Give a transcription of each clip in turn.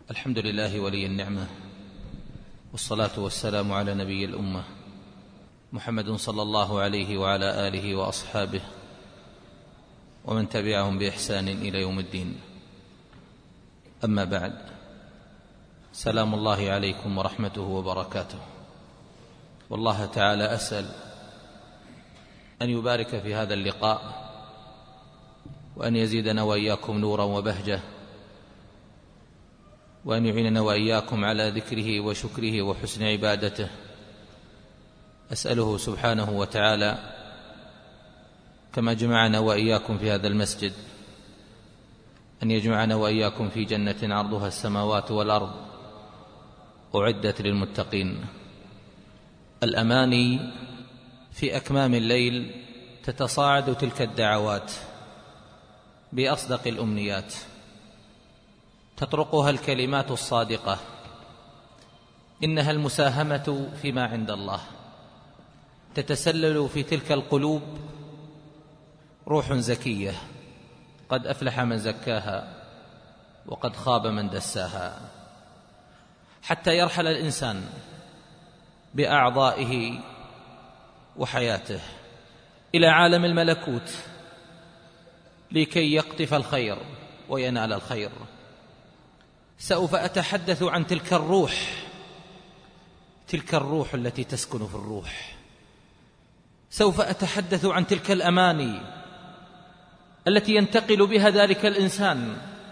الحمد لله ولي النعمة، والصلاة والسلام على نبي الأمة محمد صلى الله عليه وعلى آله وأصحابه ومن تبعهم بإحسان إلى يوم الدين. أما بعد، سلام الله عليكم ورحمته وبركاته. والله تعالى أسأل أن يبارك في هذا اللقاء، وأن يزيدنا وإياكم نورا وبهجة، وأن يعيننا وإياكم على ذكره وشكره وحسن عبادته. أسأله سبحانه وتعالى كما جمعنا وإياكم في هذا المسجد أن يجمعنا وإياكم في جنة عرضها السماوات والأرض أعدت للمتقين. الأماني في أكمام الليل تتصاعد تلك الدعوات بأصدق الأمنيات، تطرقها الكلمات الصادقة، إنها المساهمة فيما عند الله. تتسلل في تلك القلوب روح زكية، قد أفلح من زكاها وقد خاب من دساها، حتى يرحل الإنسان بأعضائه وحياته إلى عالم الملكوت لكي يقطف الخير وينال الخير. سوف أتحدث عن تلك الروح التي تسكن في الروح. سوف أتحدث عن تلك الأماني التي ينتقل بها ذلك الإنسان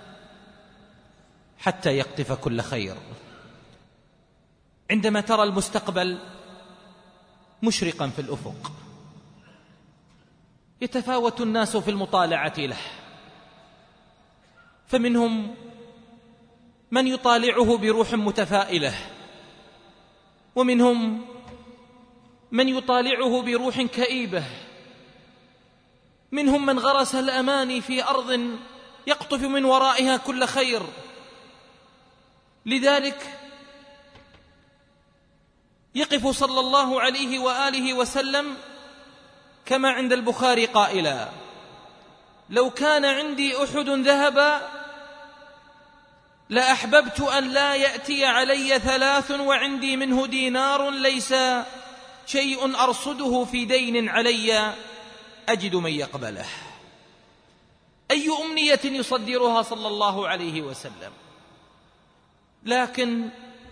حتى يقطف كل خير. عندما ترى المستقبل مشرقا في الأفق، يتفاوت الناس في المطالعة له، فمنهم من يطالعه بروح متفائلة، ومنهم من يطالعه بروح كئيبة، منهم من غرس الأماني في أرض يقطف من ورائها كل خير. لذلك يقف صلى الله عليه وآله وسلم كما عند البخاري قائلا: لو كان عندي أحد ذهبا لأحببت أن لا يأتي علي 3 وعندي منه دينار ليس شيء أرصده في دين علي أجد من يقبله. أي أمنية يصدرها صلى الله عليه وسلم. لكن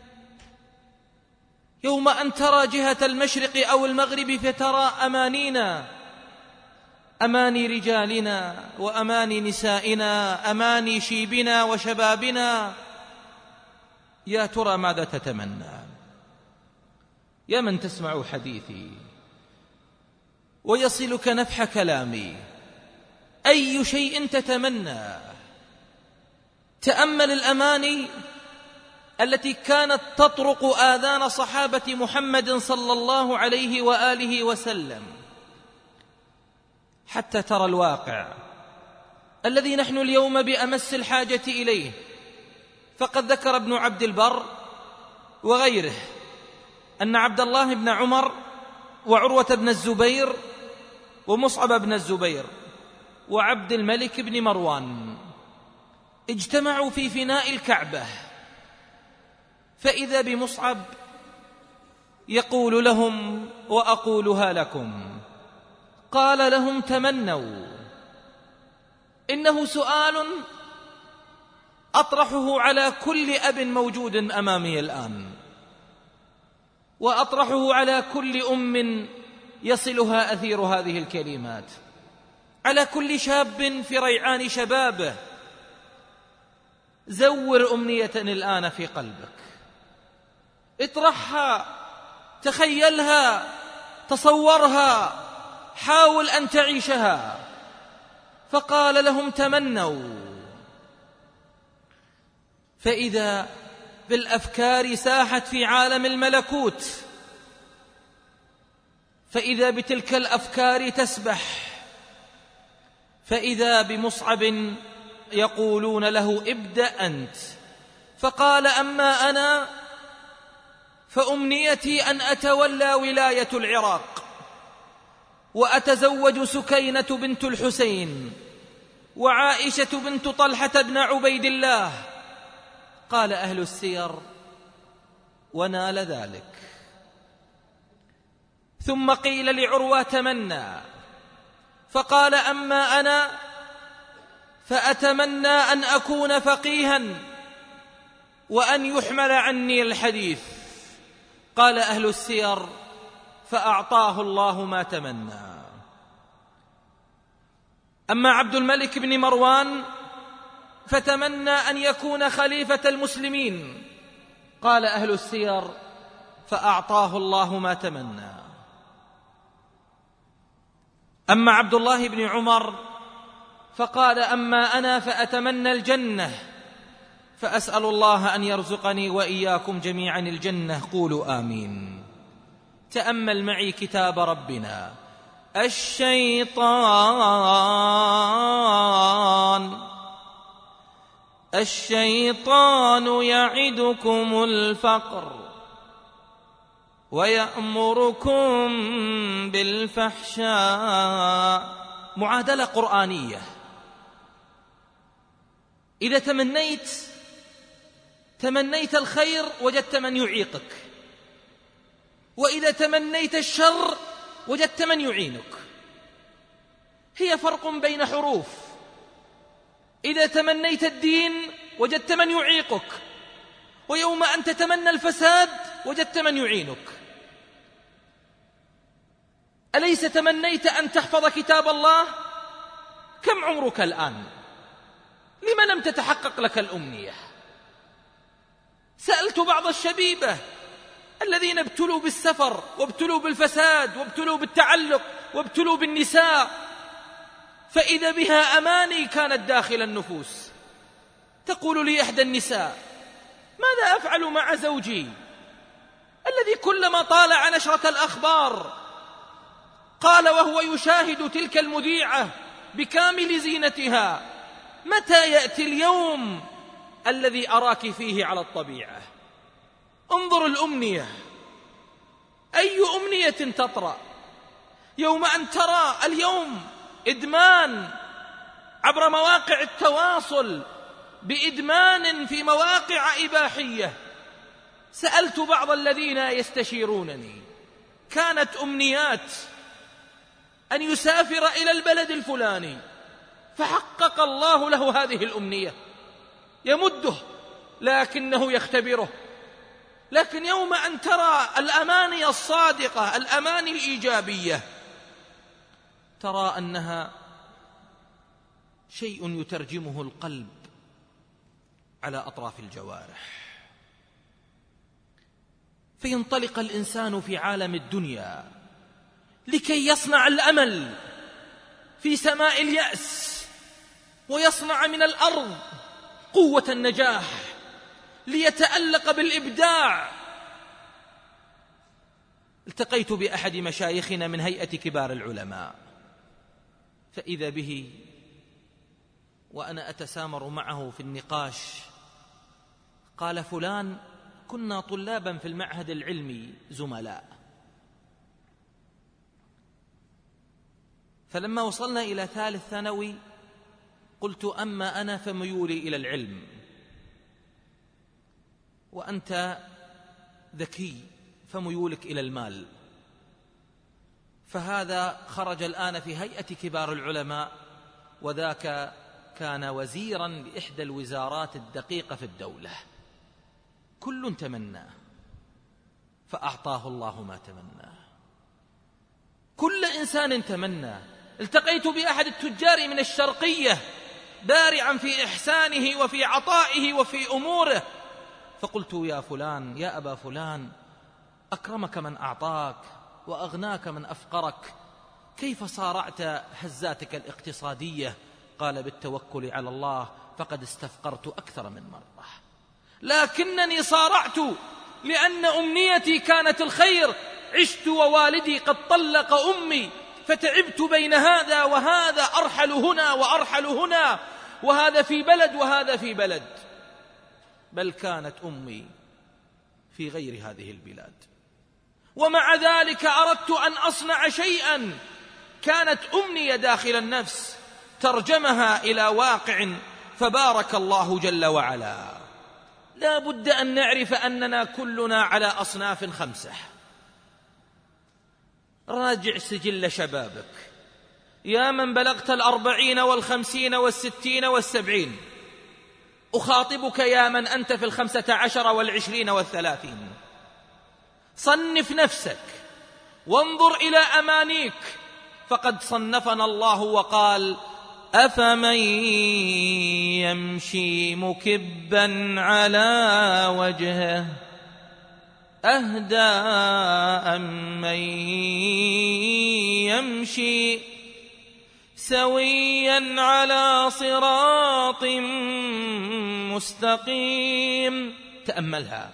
يوم أن ترى جهة المشرق أو المغرب فترى أمانينا، أماني رجالنا وأماني نسائنا، أماني شيبنا وشبابنا، يا ترى ماذا تتمنى؟ يا من تسمع حديثي ويصلك نفح كلامي، أي شيء تتمنى؟ تأمل الأماني التي كانت تطرق آذان صحابة محمد صلى الله عليه وآله وسلم، حتى ترى الواقع الذي نحن اليوم بأمس الحاجة إليه. فقد ذكر ابن عبد البر وغيره أن عبد الله بن عمر وعروة بن الزبير ومصعب بن الزبير وعبد الملك بن مروان اجتمعوا في فناء الكعبة، فإذا بمصعب يقول لهم وأقولها لكم، قال لهم: تمنوا. إنه سؤال أطرحه على كل أب موجود أمامي الآن، وأطرحه على كل أم يصلها أثير هذه الكلمات، على كل شاب في ريعان شبابه. زور أمنية الآن في قلبك، اطرحها، تخيلها، تصورها، حاول أن تعيشها. فقال لهم: تمنوا. فإذا بالأفكار ساحت في عالم الملكوت، فإذا بتلك الأفكار تسبح، فإذا بمصعب يقولون له: ابدأ أنت. فقال: أما أنا فأمنيتي أن أتولى ولاية العراق، وأتزوج سكينة بنت الحسين وعائشة بنت طلحة بن عبيد الله قال أهل السير: ونال ذلك. ثم قيل لعروة: تمنى. فقال: أما أنا فأتمنى أن أكون فقيها وأن يحمل عني الحديث. قال أهل السير: فأعطاه الله ما تمنى. أما عبد الملك بن مروان فتمنى أن يكون خليفة المسلمين. قال أهل السير: فأعطاه الله ما تمنى. أما عبد الله بن عمر فقال: أما أنا فأتمنى الجنة، فأسأل الله أن يرزقني وإياكم جميعا الجنة، قولوا آمين. تأمل معي كتاب ربنا: الشيطان يعدكم الفقر ويأمركم بالفحشاء. معادلة قرآنية. إذا تمنيت الخير وجدت من يعيقك، وإذا تمنيت الشر وجدت من يعينك. هي فرق بين حروف. إذا تمنيت الدين وجدت من يعيقك، ويوم أن تتمنى الفساد وجدت من يعينك. أليس تمنيت أن تحفظ كتاب الله؟ كم عمرك الآن؟ لم لم تتحقق لك الأمنية؟ سألت بعض الشبيبة الذين ابتلوا بالسفر وابتلوا بالفساد وابتلوا بالتعلق وابتلوا بالنساء، فإذا بها أماني كانت داخل النفوس. تقول لي إحدى النساء: ماذا أفعل مع زوجي الذي كلما طالع نشرة الأخبار قال وهو يشاهد تلك المذيعة بكامل زينتها: متى يأتي اليوم الذي أراك فيه على الطبيعة؟ انظر الأمنية، أي أمنية تطرأ يوم أن ترى اليوم إدمان عبر مواقع التواصل بإدمان في مواقع إباحية. سألت بعض الذين يستشيرونني: كانت أمنيات أن يسافر إلى البلد الفلاني، فحقق الله له هذه الأمنية، يمده لكنه يختبره. لكن يوم أن ترى الأماني الصادقة، الأماني الإيجابية، ترى أنها شيء يترجمه القلب على أطراف الجوارح، فينطلق الإنسان في عالم الدنيا لكي يصنع الأمل في سماء اليأس، ويصنع من الأرض قوة النجاح، ليتألق بالإبداع. التقيت بأحد مشايخنا من هيئة كبار العلماء، فإذا به وأنا أتسامر معه في النقاش قال: فلان كنا طلابا في المعهد العلمي زملاء، فلما وصلنا إلى ثالث ثانوي قلت: أما أنا فميولي إلى العلم، وأنت ذكي فميولك إلى المال. فهذا خرج الآن في هيئة كبار العلماء، وذاك كان وزيرا بإحدى الوزارات الدقيقة في الدولة. كل تمنى فأعطاه الله ما تمنى. كل إنسان تمنى. التقيت بأحد التجار من الشرقية بارعا في إحسانه وفي عطائه وفي أموره، فقلت: يا فلان، يا أبا فلان، أكرمك من أعطاك وأغناك من أفقرك، كيف صارعت هزاتك الاقتصادية؟ قال: بالتوكل على الله، فقد استفقرت أكثر من مرة، لكنني صارعت لأن أمنيتي كانت الخير. عشت ووالدي قد طلق أمي، فتعبت بين هذا وهذا، أرحل هنا وأرحل هنا، وهذا في بلد وهذا في بلد، بل كانت أمي في غير هذه البلاد. ومع ذلك أردت أن أصنع شيئا كانت أمنية داخل النفس، ترجمها إلى واقع، فبارك الله جل وعلا. لا بد أن نعرف أننا كلنا على أصناف 5. راجع سجل شبابك يا من بلغت 40 و50 و60 و70. أخاطبك يا من أنت في 15 و20 و30. صنف نفسك وانظر إلى أمانيك، فقد صنفنا الله وقال: أفمن يمشي مكبا على وجهه أهدى أمن يمشي سويا على صراط مستقيم. تأملها.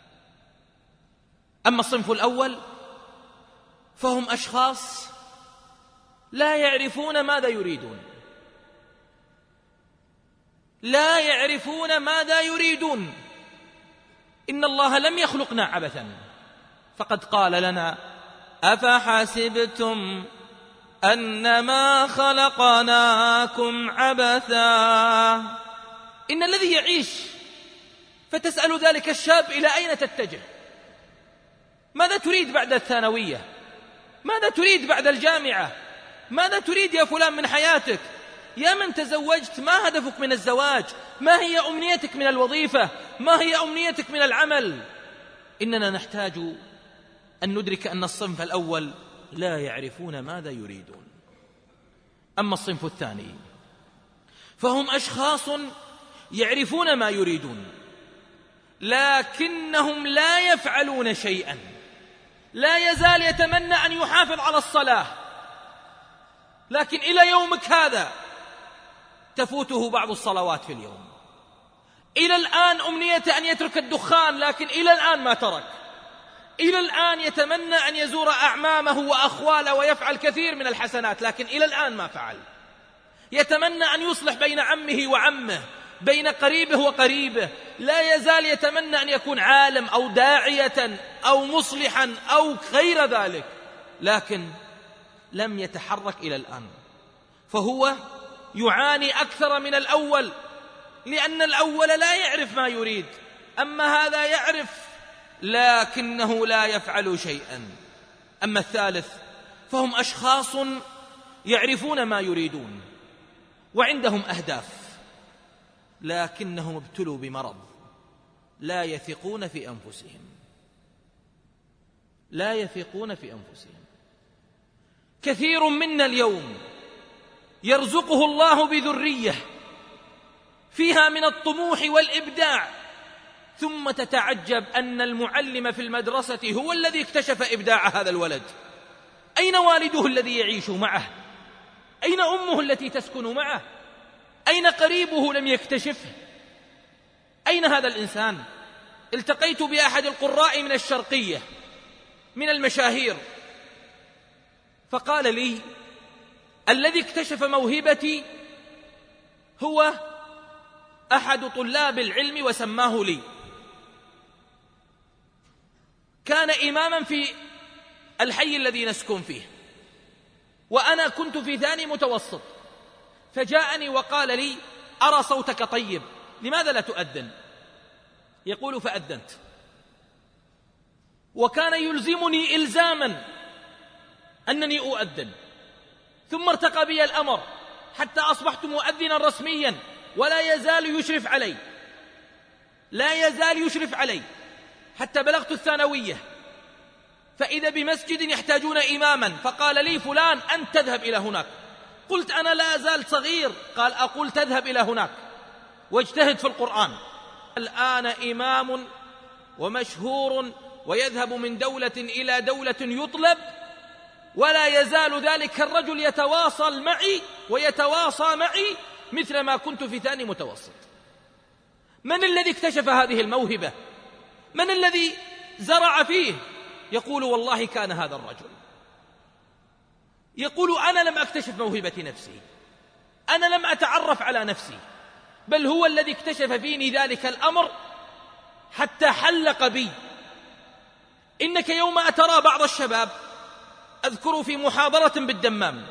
أما الصنف الأول فهم أشخاص لا يعرفون ماذا يريدون، لا يعرفون ماذا يريدون. إن الله لم يخلقنا عبثا، فقد قال لنا: أفحسبتم أنما خلقناكم عبثا. إن الذي يعيش فتسأل ذلك الشاب: إلى أين تتجه؟ ماذا تريد بعد الثانوية؟ ماذا تريد بعد الجامعة؟ ماذا تريد يا فلان من حياتك؟ يا من تزوجت، ما هدفك من الزواج؟ ما هي أمنيتك من الوظيفة؟ ما هي أمنيتك من العمل؟ إننا نحتاج أن ندرك أن الصنف الأول لا يعرفون ماذا يريدون. أما الصنف الثاني فهم أشخاص يعرفون ما يريدون، لكنهم لا يفعلون شيئا. لا يزال يتمنى أن يحافظ على الصلاة، لكن إلى يومك هذا تفوته بعض الصلوات في اليوم. إلى الآن أمنيته أن يترك الدخان، لكن إلى الآن ما ترك. إلى الآن يتمنى أن يزور أعمامه وأخواله ويفعل كثير من الحسنات، لكن إلى الآن ما فعل. يتمنى أن يصلح بين عمه وعمه، بين قريبه وقريبه. لا يزال يتمنى أن يكون عالم أو داعية أو مصلحا أو غير ذلك، لكن لم يتحرك إلى الآن. فهو يعاني أكثر من الأول، لأن الأول لا يعرف ما يريد، أما هذا يعرف لكنه لا يفعل شيئا. أما الثالث فهم أشخاص يعرفون ما يريدون وعندهم أهداف، لكنهم ابتلوا بمرض، لا يثقون في أنفسهم. لا يثقون في أنفسهم. كثير منا اليوم يرزقه الله بذرية فيها من الطموح والإبداع، ثم تتعجب أن المعلم في المدرسة هو الذي اكتشف إبداع هذا الولد. أين والده الذي يعيش معه؟ أين أمه التي تسكن معه؟ أين قريبه لم يكتشفه؟ أين هذا الإنسان؟ التقيت بأحد القراء من الشرقية من المشاهير، فقال لي: الذي اكتشف موهبتي هو أحد طلاب العلم وسماه لي. كان إماما في الحي الذي نسكن فيه، وأنا كنت في ثاني متوسط، فجاءني وقال لي: أرى صوتك طيب، لماذا لا تؤذن؟ يقول: فأذنت، وكان يلزمني إلزاما أنني أؤذن، ثم ارتقى بي الأمر حتى أصبحت مؤذنا رسميا، ولا يزال يشرف علي، لا يزال يشرف علي حتى بلغت الثانوية. فإذا بمسجد يحتاجون إماما، فقال لي: فلان أنت تذهب إلى هناك. قلت: أنا لا أزال صغير. قال: أقول تذهب إلى هناك واجتهد في القرآن. الآن إمام ومشهور، ويذهب من دولة إلى دولة يطلب، ولا يزال ذلك الرجل يتواصل معي ويتواصى معي مثل ما كنت في ثاني متوسط. من الذي اكتشف هذه الموهبة؟ من الذي زرع فيه؟ يقول: والله كان هذا الرجل. يقول: أنا لم أكتشف موهبة نفسي، أنا لم أتعرف على نفسي، بل هو الذي اكتشف فيني ذلك الأمر حتى حلق بي. إنك يوم أترى بعض الشباب، أذكر في محاضرة بالدمام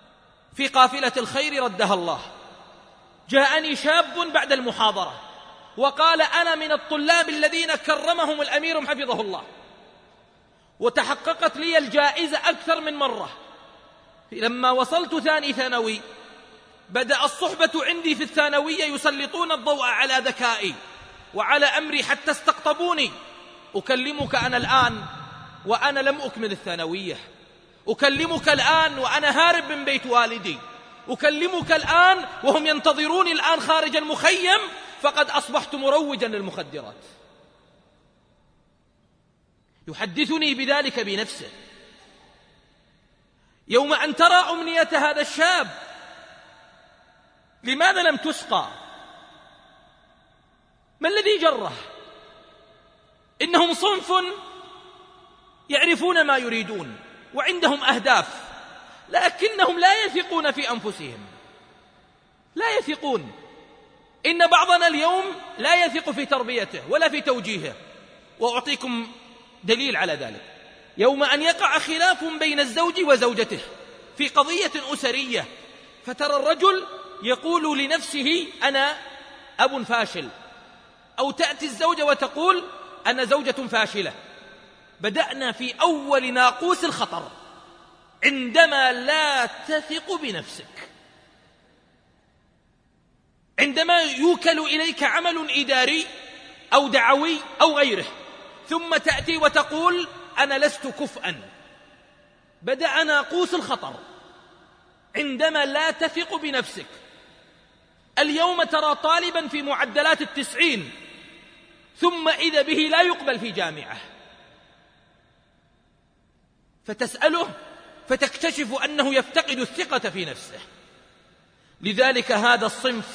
في قافلة الخير ردها الله، جاءني شاب بعد المحاضرة وقال أنا من الطلاب الذين كرمهم الأمير حفظه الله، وتحققت لي الجائزة أكثر من مرة. لما وصلت ثاني ثانوي بدأ الصحبة عندي في الثانوية يسلطون الضوء على ذكائي وعلى أمري حتى استقطبوني. أكلمك أنا الآن وأنا لم أكمل الثانوية، أكلمك الآن وأنا هارب من بيت والدي، أكلمك الآن وهم ينتظروني الآن خارج المخيم، فقد أصبحت مروجا للمخدرات. يحدثني بذلك بنفسه. يوم أن ترى أمنية هذا الشاب، لماذا لم تسقى؟ ما الذي جره؟ إنهم صنف يعرفون ما يريدون وعندهم أهداف، لكنهم لا يثقون في أنفسهم، لا يثقون. إن بعضنا اليوم لا يثق في تربيته ولا في توجيهه، وأعطيكم دليل على ذلك. يوم أن يقع خلاف بين الزوج وزوجته في قضية أسرية، فترى الرجل يقول لنفسه أنا أب فاشل، أو تأتي الزوجة وتقول أنا زوجة فاشلة. بدأنا في أول ناقوس الخطر عندما لا تثق بنفسك، عندما يوكل إليك عمل إداري أو دعوي أو غيره، ثم تأتي وتقول أنا لست كفءا. بدأ ناقوس الخطر عندما لا تثق بنفسك. اليوم ترى طالبا في معدلات 90 ثم إذا به لا يقبل في جامعة، فتسأله فتكتشف أنه يفتقد الثقة في نفسه. لذلك هذا الصنف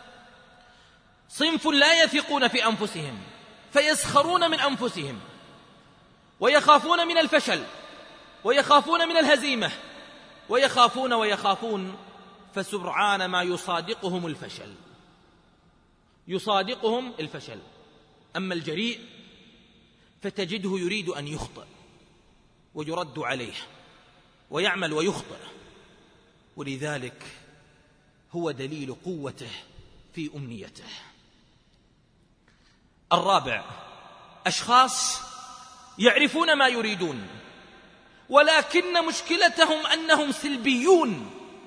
صنف لا يثقون في أنفسهم، فيسخرون من أنفسهم، ويخافون من الفشل، ويخافون من الهزيمة، ويخافون فسرعان ما يصادقهم الفشل. أما الجريء فتجده يريد أن يخطئ ويرد عليه، ويعمل ويخطئ، ولذلك هو دليل قوته في أمنيته. الرابع، أشخاص يعرفون ما يريدون، ولكن مشكلتهم أنهم سلبيون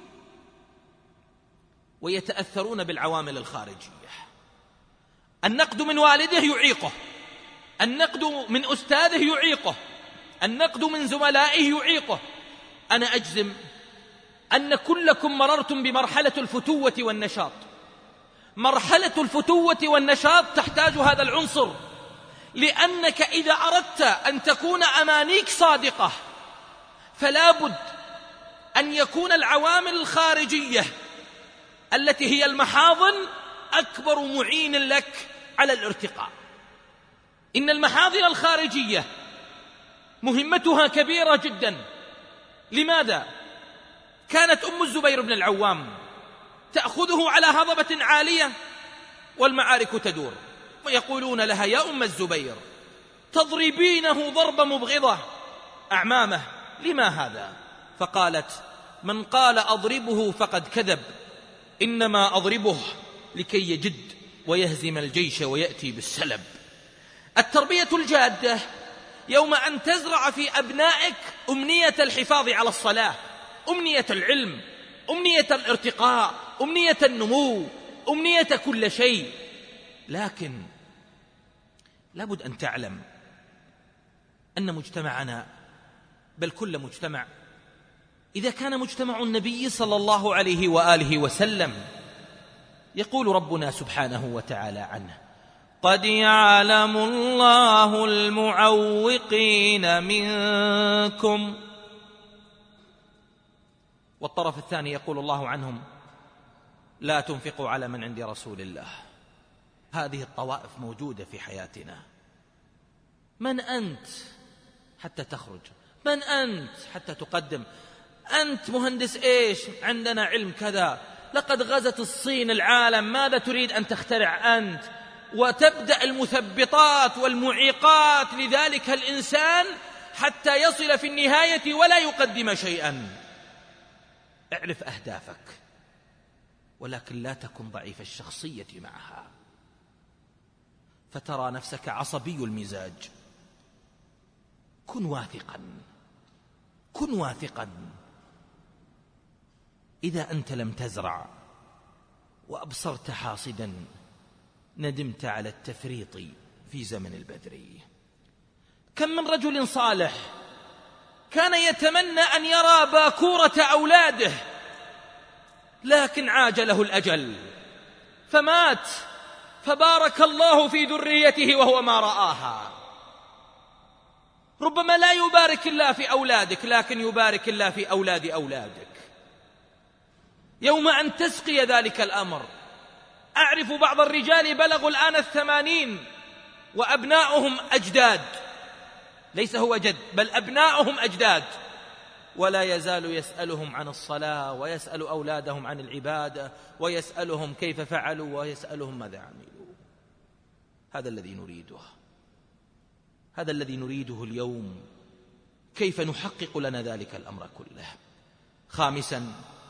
ويتأثرون بالعوامل الخارجية. النقد من والده يعيقه، النقد من أستاذه يعيقه، النقد من زملائه يعيقه. أنا أجزم أن كلكم مررتم بمرحلة الفتوة والنشاط. مرحلة الفتوة والنشاط تحتاج هذا العنصر، لأنك إذا أردت أن تكون أمانيك صادقة فلا بد أن يكون العوامل الخارجية التي هي المحاضن أكبر معين لك على الارتقاء. إن المحاضن الخارجية مهمتها كبيرة جدا. لماذا؟ كانت أم الزبير بن العوام تأخذه على هضبة عالية والمعارك تدور، ويقولون لها يا أم الزبير تضربينه ضرب مبغضة أعمامه، لما هذا؟ فقالت من قال أضربه فقد كذب، إنما أضربه لكي يجد ويهزم الجيش ويأتي بالسلب. التربية الجادة يوم أن تزرع في أبنائك أمنية الحفاظ على الصلاة، أمنية العلم، أمنية الارتقاء، أمنية النمو، أمنية كل شيء. لكن لابد أن تعلم أن مجتمعنا، بل كل مجتمع، إذا كان مجتمع النبي صلى الله عليه وآله وسلم، يقول ربنا سبحانه وتعالى عنه قد يعلم الله المعوقين منكم، والطرف الثاني يقول الله عنهم لا تنفقوا على من عند رسول الله. هذه الطوائف موجودة في حياتنا. من أنت حتى تخرج؟ من أنت حتى تقدم؟ أنت مهندس إيش؟ عندنا علم كذا، لقد غزت الصين العالم، ماذا تريد أن تخترع أنت؟ وتبدأ المثبطات والمعيقات لذلك الإنسان حتى يصل في النهاية ولا يقدم شيئا. اعرف أهدافك، ولكن لا تكن ضعيف الشخصية معها. فترى نفسك عصبي المزاج. كن واثقا، كن واثقا. إذا أنت لم تزرع وأبصرت حاصدا ندمت على التفريط في زمن البذر. كم من رجل صالح كان يتمنى أن يرى باكورة أولاده، لكن عاجله الأجل فمات، فبارك الله في ذريته وهو ما رآها. ربما لا يبارك الله في أولادك، لكن يبارك الله في أولاد أولادك. يوم أن تسقي ذلك الأمر. أعرف بعض الرجال بلغوا الآن 80 وأبناؤهم أجداد، ليس هو جد بل أبناؤهم أجداد، ولا يزال يسألهم عن الصلاة، ويسأل أولادهم عن العبادة، ويسألهم كيف فعلوا، ويسألهم ماذا عملوا. هذا الذي نريده، هذا الذي نريده اليوم. كيف نحقق لنا ذلك الأمر كله؟ خامسا،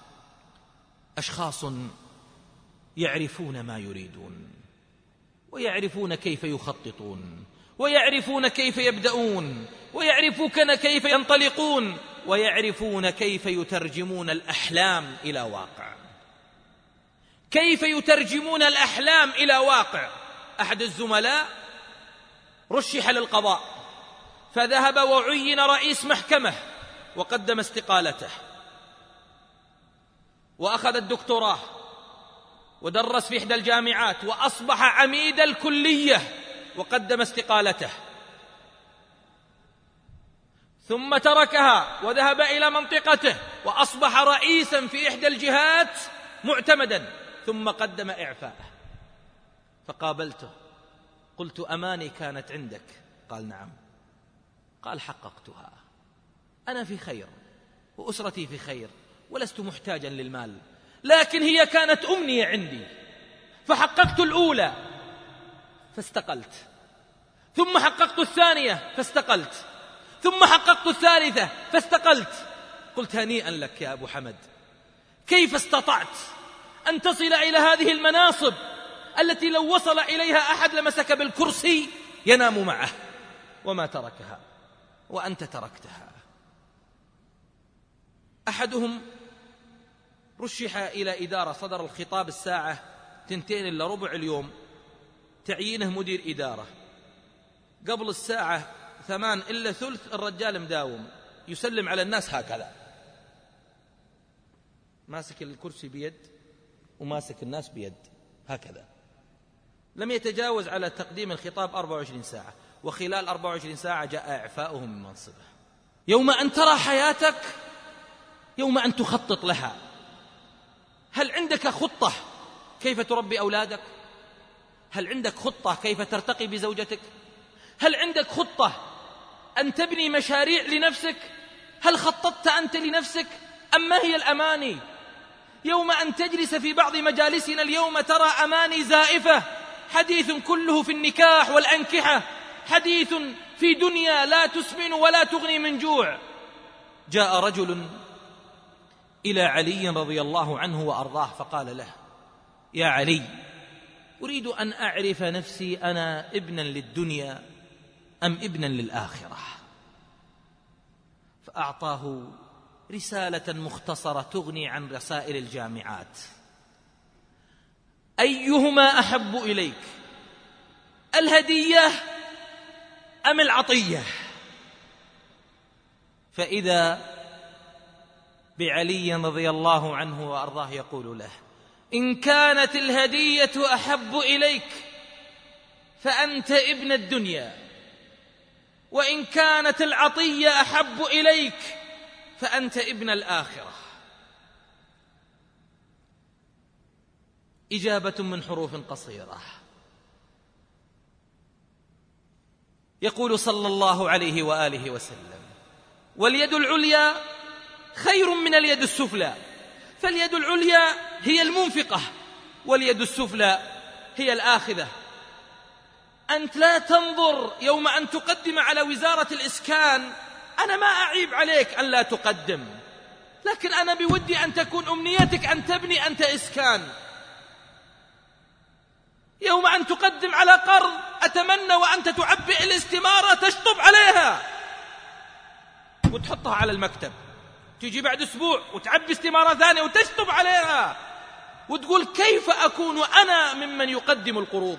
أشخاص يعرفون ما يريدون، ويعرفون كيف يخططون، ويعرفون كيف يبدأون، ويعرفون كيف ينطلقون، ويعرفون كيف يترجمون الأحلام إلى واقع. كيف يترجمون الأحلام إلى واقع. أحد الزملاء رشح للقضاء فذهب وعين رئيس محكمة وقدم استقالته، وأخذ الدكتوراه ودرس في إحدى الجامعات، وأصبح عميد الكلية وقدم استقالته، ثم تركها وذهب إلى منطقته وأصبح رئيسا في إحدى الجهات معتمدا، ثم قدم إعفاءه. فقابلته قلت: أماني كانت عندك؟ قال: نعم. قال: حققتها. أنا في خير وأسرتي في خير ولست محتاجا للمال، لكن هي كانت أمنية عندي، فحققت الأولى فاستقلت، ثم حققت الثانية فاستقلت، ثم حققت الثالثة فاستقلت. قلت: هنيئا لك يا أبو حمد، كيف استطعت أن تصل إلى هذه المناصب التي لو وصل إليها أحد لمسك بالكرسي ينام معه، وما تركها وأنت تركتها. أحدهم رشح إلى إدارة، صدر الخطاب الساعة 2:15 اليوم، تعيينه مدير إدارة. قبل الساعة 8:08 الرجال مداوم يسلم على الناس هكذا، ماسك الكرسي بيد وماسك الناس بيد هكذا، لم يتجاوز على تقديم الخطاب 24 ساعة، وخلال 24 ساعة جاء إعفاؤه من منصبه. يوم أن ترى حياتك، يوم أن تخطط لها. هل عندك خطة كيف تربي أولادك؟ هل عندك خطة كيف ترتقي بزوجتك؟ هل عندك خطة أن تبني مشاريع لنفسك؟ هل خططت أنت لنفسك أم ما هي الأماني؟ يوم أن تجلس في بعض مجالسنا اليوم ترى أماني زائفة، حديث كله في النكاح والأنكحة، حديث في دنيا لا تسمن ولا تغني من جوع. جاء رجل إلى علي رضي الله عنه وأرضاه فقال له: يا علي، أريد أن أعرف نفسي، أنا ابنا للدنيا أم ابنا للآخرة؟ فأعطاه رسالة مختصرة تغني عن رسائل الجامعات: أيهما أحب إليك، الهدية أم العطية؟ فإذا بعلي رضي الله عنه وأرضاه يقول له: إن كانت الهدية أحب إليك فأنت ابن الدنيا، وإن كانت العطية أحب إليك فأنت ابن الآخرة. إجابة من حروف قصيرة. يقول صلى الله عليه وآله وسلم: واليد العليا خير من اليد السفلى، فاليد العليا هي المنفقة، واليد السفلى هي الآخذة. أنت لا تنظر يوم أن تقدم على وزارة الإسكان، أنا ما أعيب عليك أن لا تقدم، لكن أنا بودي أن تكون أمنيتك أن تبني أنت إسكان. يوم أن تقدم على قرض أتمنى وأنت تعبئ الاستمارة تشطب عليها وتحطها على المكتب، تيجي بعد أسبوع وتعبي استمارة ثانية وتشطب عليها وتقول كيف أكون أنا ممن يقدم القروض.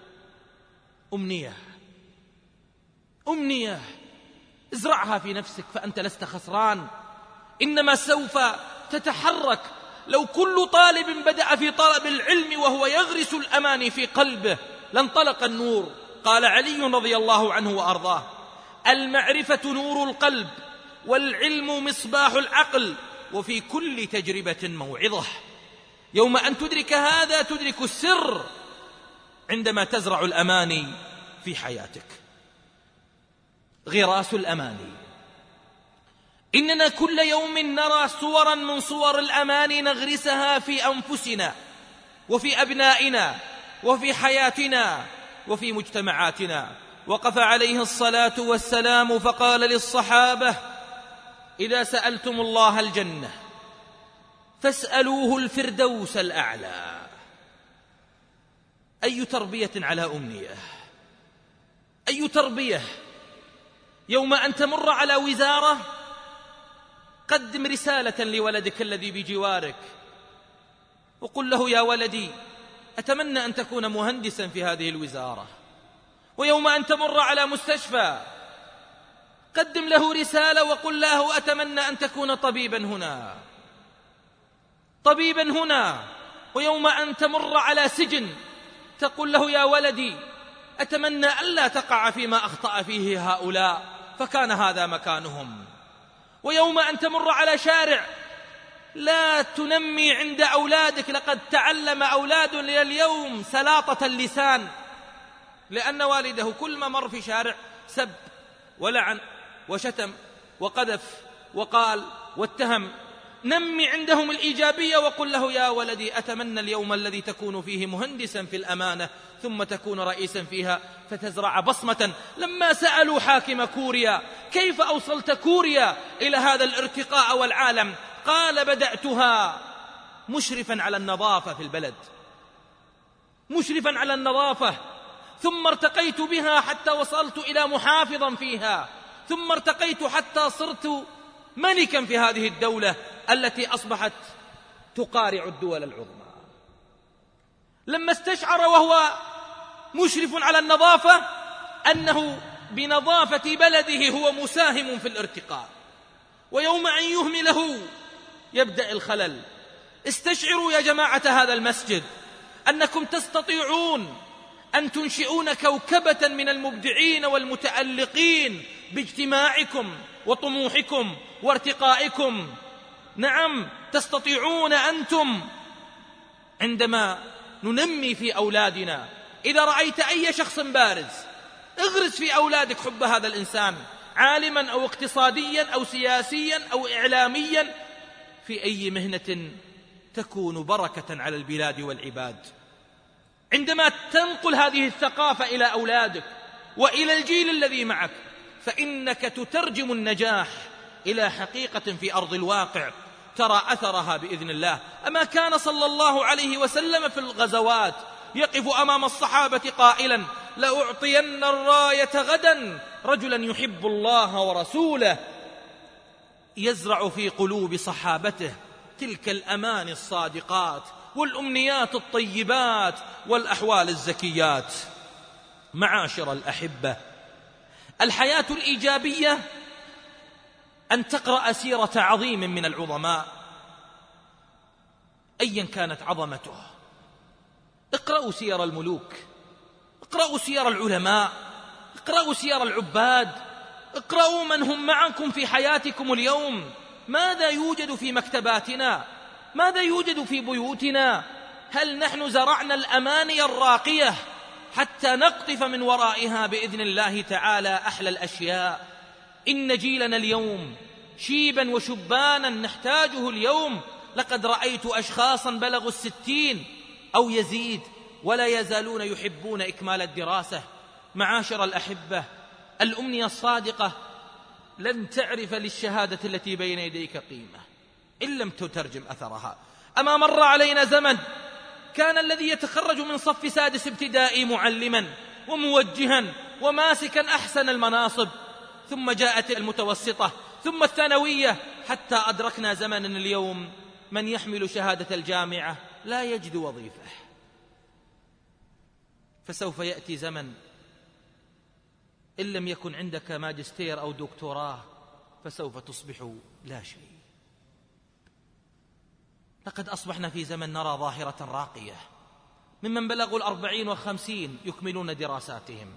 أمنية ازرعها في نفسك فأنت لست خسران، إنما سوف تتحرك. لو كل طالب بدأ في طلب العلم وهو يغرس الأماني في قلبه لانطلق النور. قال علي رضي الله عنه وأرضاه: المعرفة نور القلب، والعلم مصباح العقل، وفي كل تجربة موعظة. يوم أن تدرك هذا تدرك السر عندما تزرع الأماني في حياتك. غراس الأماني، إننا كل يوم نرى صورا من صور الأماني نغرسها في أنفسنا وفي أبنائنا وفي حياتنا وفي مجتمعاتنا. وقف عليه الصلاة والسلام فقال للصحابة: إذا سألتم الله الجنة فاسألوه الفردوس الأعلى. أي تربية على أمنية، أي تربية. يوم أن تمر على وزارة قدم رسالة لولدك الذي بجوارك وقل له: يا ولدي أتمنى أن تكون مهندسا في هذه الوزارة. ويوم أن تمر على مستشفى قدم له رسالة وقل له: أتمنى أن تكون طبيبا هنا. ويوم أن تمر على سجن تقول له: يا ولدي أتمنى ألا تقع فيما أخطأ فيه هؤلاء فكان هذا مكانهم. ويوم أن تمر على شارع لا تنمي عند أولادك. لقد تعلم أولاد اليوم سلاطة اللسان، لأن والده كل ما مر في شارع سب ولعن وشتم وقذف وقال واتهم. نمي عندهم الإيجابية وقل له: يا ولدي أتمنى اليوم الذي تكون فيه مهندسا في الأمانة ثم تكون رئيسا فيها فتزرع بصمة. لما سألوا حاكم كوريا: كيف أوصلت كوريا إلى هذا الارتقاء والعالم؟ قال: بدأتها مشرفا على النظافة في البلد، مشرفا على النظافة، ثم ارتقيت بها حتى وصلت إلى محافظا فيها، ثم ارتقيت حتى صرت ملكا في هذه الدولة التي أصبحت تقارع الدول العظمى. لما استشعر وهو مشرف على النظافة أنه بنظافة بلده هو مساهم في الارتقاء، ويوم أن يهمله يبدأ الخلل. استشعروا يا جماعة هذا المسجد أنكم تستطيعون أن تنشئون كوكبة من المبدعين والمتألقين باجتماعكم وطموحكم وارتقائكم. نعم تستطيعون أنتم. عندما ننمي في أولادنا، إذا رأيت أي شخص بارز اغرس في أولادك حب هذا الإنسان، عالما أو اقتصاديا أو سياسيا أو إعلاميا، في أي مهنة تكون بركة على البلاد والعباد. عندما تنقل هذه الثقافة إلى أولادك وإلى الجيل الذي معك فإنك تترجم النجاح إلى حقيقة في أرض الواقع ترى أثرها بإذن الله. أما كان صلى الله عليه وسلم في الغزوات يقف أمام الصحابة قائلا: لأعطين الراية غدا رجلا يحب الله ورسوله، يزرع في قلوب صحابته تلك الأمان الصادقات والأمنيات الطيبات والأحوال الزكيات. معاشر الأحبة، الحياة الإيجابية أن تقرأ سيرة عظيم من العظماء أيا كانت عظمته. اقرأوا سير الملوك، اقرأوا سير العلماء، اقرأوا سير العباد، اقرأوا من هم معكم في حياتكم اليوم. ماذا يوجد في مكتباتنا؟ ماذا يوجد في بيوتنا؟ هل نحن زرعنا الأماني الراقية حتى نقطف من ورائها بإذن الله تعالى أحلى الأشياء؟ إن جيلنا اليوم شيبا وشبانا نحتاجه اليوم. لقد رأيت أشخاصا بلغوا 60 أو يزيد ولا يزالون يحبون إكمال الدراسة. معاشر الأحبة، الأمنية الصادقة لن تعرف للشهادة التي بين يديك قيمة إن لم تترجم أثرها. أما مر علينا زمن كان الذي يتخرج من صف سادس ابتدائي معلما وموجها وماسكا أحسن المناصب، ثم جاءت المتوسطة ثم الثانوية، حتى أدركنا زمنا اليوم من يحمل شهادة الجامعة لا يجد وظيفة. فسوف يأتي زمن إن لم يكن عندك ماجستير أو دكتوراه فسوف تصبح لا شيء. لقد أصبحنا في زمن نرى ظاهرة راقية ممن بلغوا 40 و50 يكملون دراساتهم.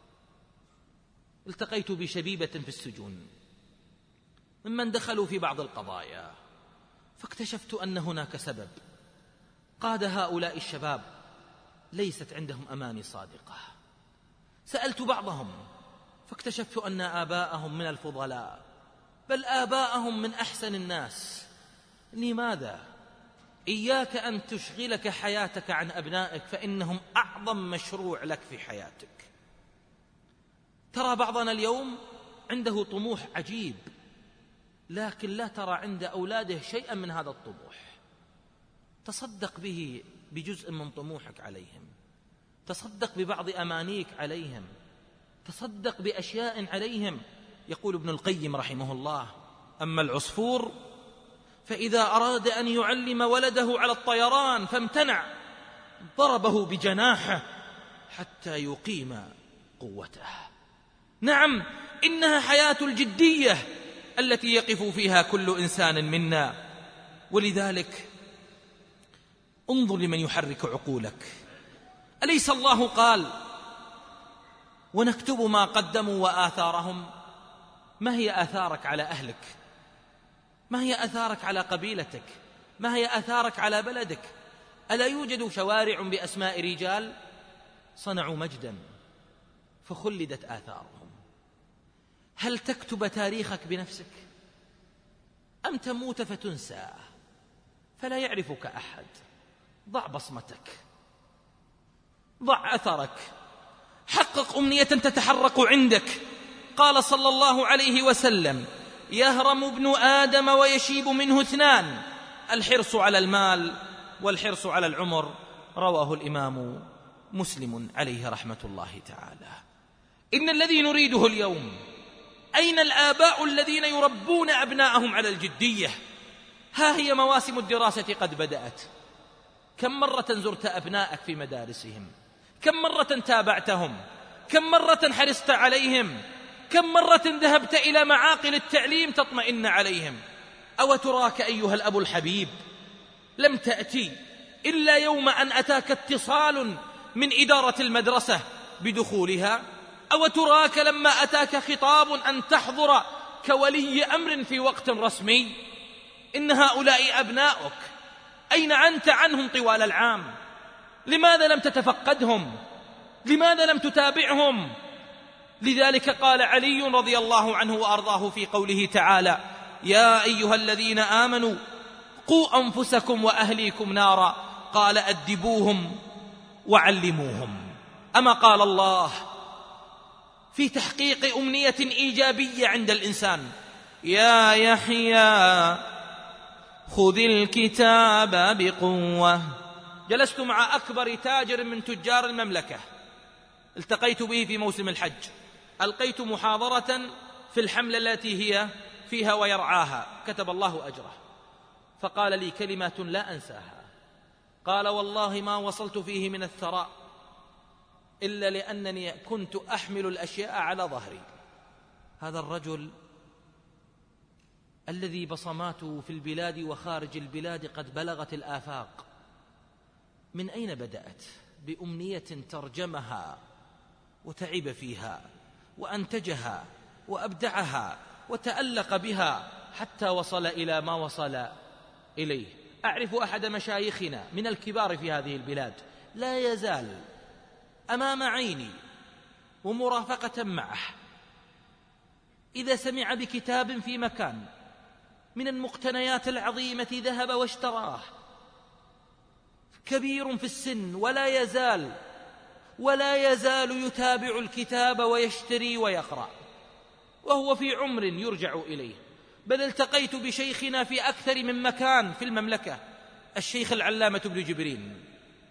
التقيت بشبيبة في السجون ممن دخلوا في بعض القضايا، فاكتشفت أن هناك سبب قاد هؤلاء الشباب ليست عندهم أماني صادقة. سألت بعضهم فاكتشفت أن آباءهم من الفضلاء، بل آباءهم من أحسن الناس. لماذا؟ إياك أن تشغلك حياتك عن أبنائك، فإنهم أعظم مشروع لك في حياتك. ترى بعضنا اليوم عنده طموح عجيب، لكن لا ترى عند أولاده شيئا من هذا الطموح. تصدق به بجزء من طموحك عليهم، تصدق ببعض أمانيك عليهم، تصدق بأشياء عليهم. يقول ابن القيم رحمه الله: أما العصفور فإذا أراد أن يعلم ولده على الطيران فامتنع ضربه بجناحه حتى يقيم قوته. نعم، إنها حياة الجدية التي يقف فيها كل إنسان منا. ولذلك انظر لمن يحرك عقولك. أليس الله قال: ونكتب ما قدموا وآثارهم؟ ما هي آثارك على أهلك؟ ما هي آثارك على قبيلتك؟ ما هي آثارك على بلدك؟ ألا يوجد شوارع بأسماء رجال صنعوا مجدا فخلدت آثارهم؟ هل تكتب تاريخك بنفسك أم تموت فتنسى فلا يعرفك أحد؟ ضع بصمتك، ضع أثرك، حقق أمنية تتحرك عندك. قال صلى الله عليه وسلم: يهرم ابن آدم ويشيب منه 2، الحرص على المال والحرص على العمر. رواه الإمام مسلم عليه رحمة الله تعالى. إن الذي نريده اليوم، أين الآباء الذين يربون أبناءهم على الجدية؟ ها هي مواسم الدراسة قد بدأت. كم مرة زرت أبنائك في مدارسهم؟ كم مرة تابعتهم؟ كم مرة حرصت عليهم؟ كم مرة ذهبت إلى معاقل التعليم تطمئن عليهم؟ أو تراك أيها الأب الحبيب لم تأتي إلا يوم أن أتاك اتصال من إدارة المدرسة بدخولها؟ أو تراك لما أتاك خطاب أن تحضر كولي أمر في وقت رسمي؟ إن هؤلاء أبناؤك، أين أنت عنهم طوال العام؟ لماذا لم تتفقدهم؟ لماذا لم تتابعهم؟ لذلك قال علي رضي الله عنه وأرضاه في قوله تعالى: يا أيها الذين آمنوا قوا أنفسكم وأهليكم نارا، قال أدبوهم وعلموهم. أما قال الله في تحقيق أمنية إيجابية عند الإنسان: يا يحيى خذ الكتاب بقوة. جلست مع أكبر تاجر من تجار المملكة، التقيت به في موسم الحج، ألقيت محاضرة في الحملة التي هي فيها ويرعاها، كتب الله أجره. فقال لي كلمات لا أنساها. قال: والله ما وصلت فيه من الثراء إلا لأنني كنت أحمل الأشياء على ظهري. هذا الرجل الذي بصماته في البلاد وخارج البلاد قد بلغت الآفاق، من أين بدأت؟ بأمنية ترجمها وتعب فيها وأنتجها وأبدعها وتألق بها حتى وصل إلى ما وصل إليه. أعرف أحد مشايخنا من الكبار في هذه البلاد لا يزال أمام عيني ومرافقة معه، إذا سمع بكتاب في مكان من المقتنيات العظيمة ذهب واشتراه. كبير في السن ولا يزال يتابع الكتاب ويشتري ويقرأ، وهو في عمر يرجع إليه. بل التقيت بشيخنا في أكثر من مكان في المملكة، الشيخ العلامة ابن جبرين،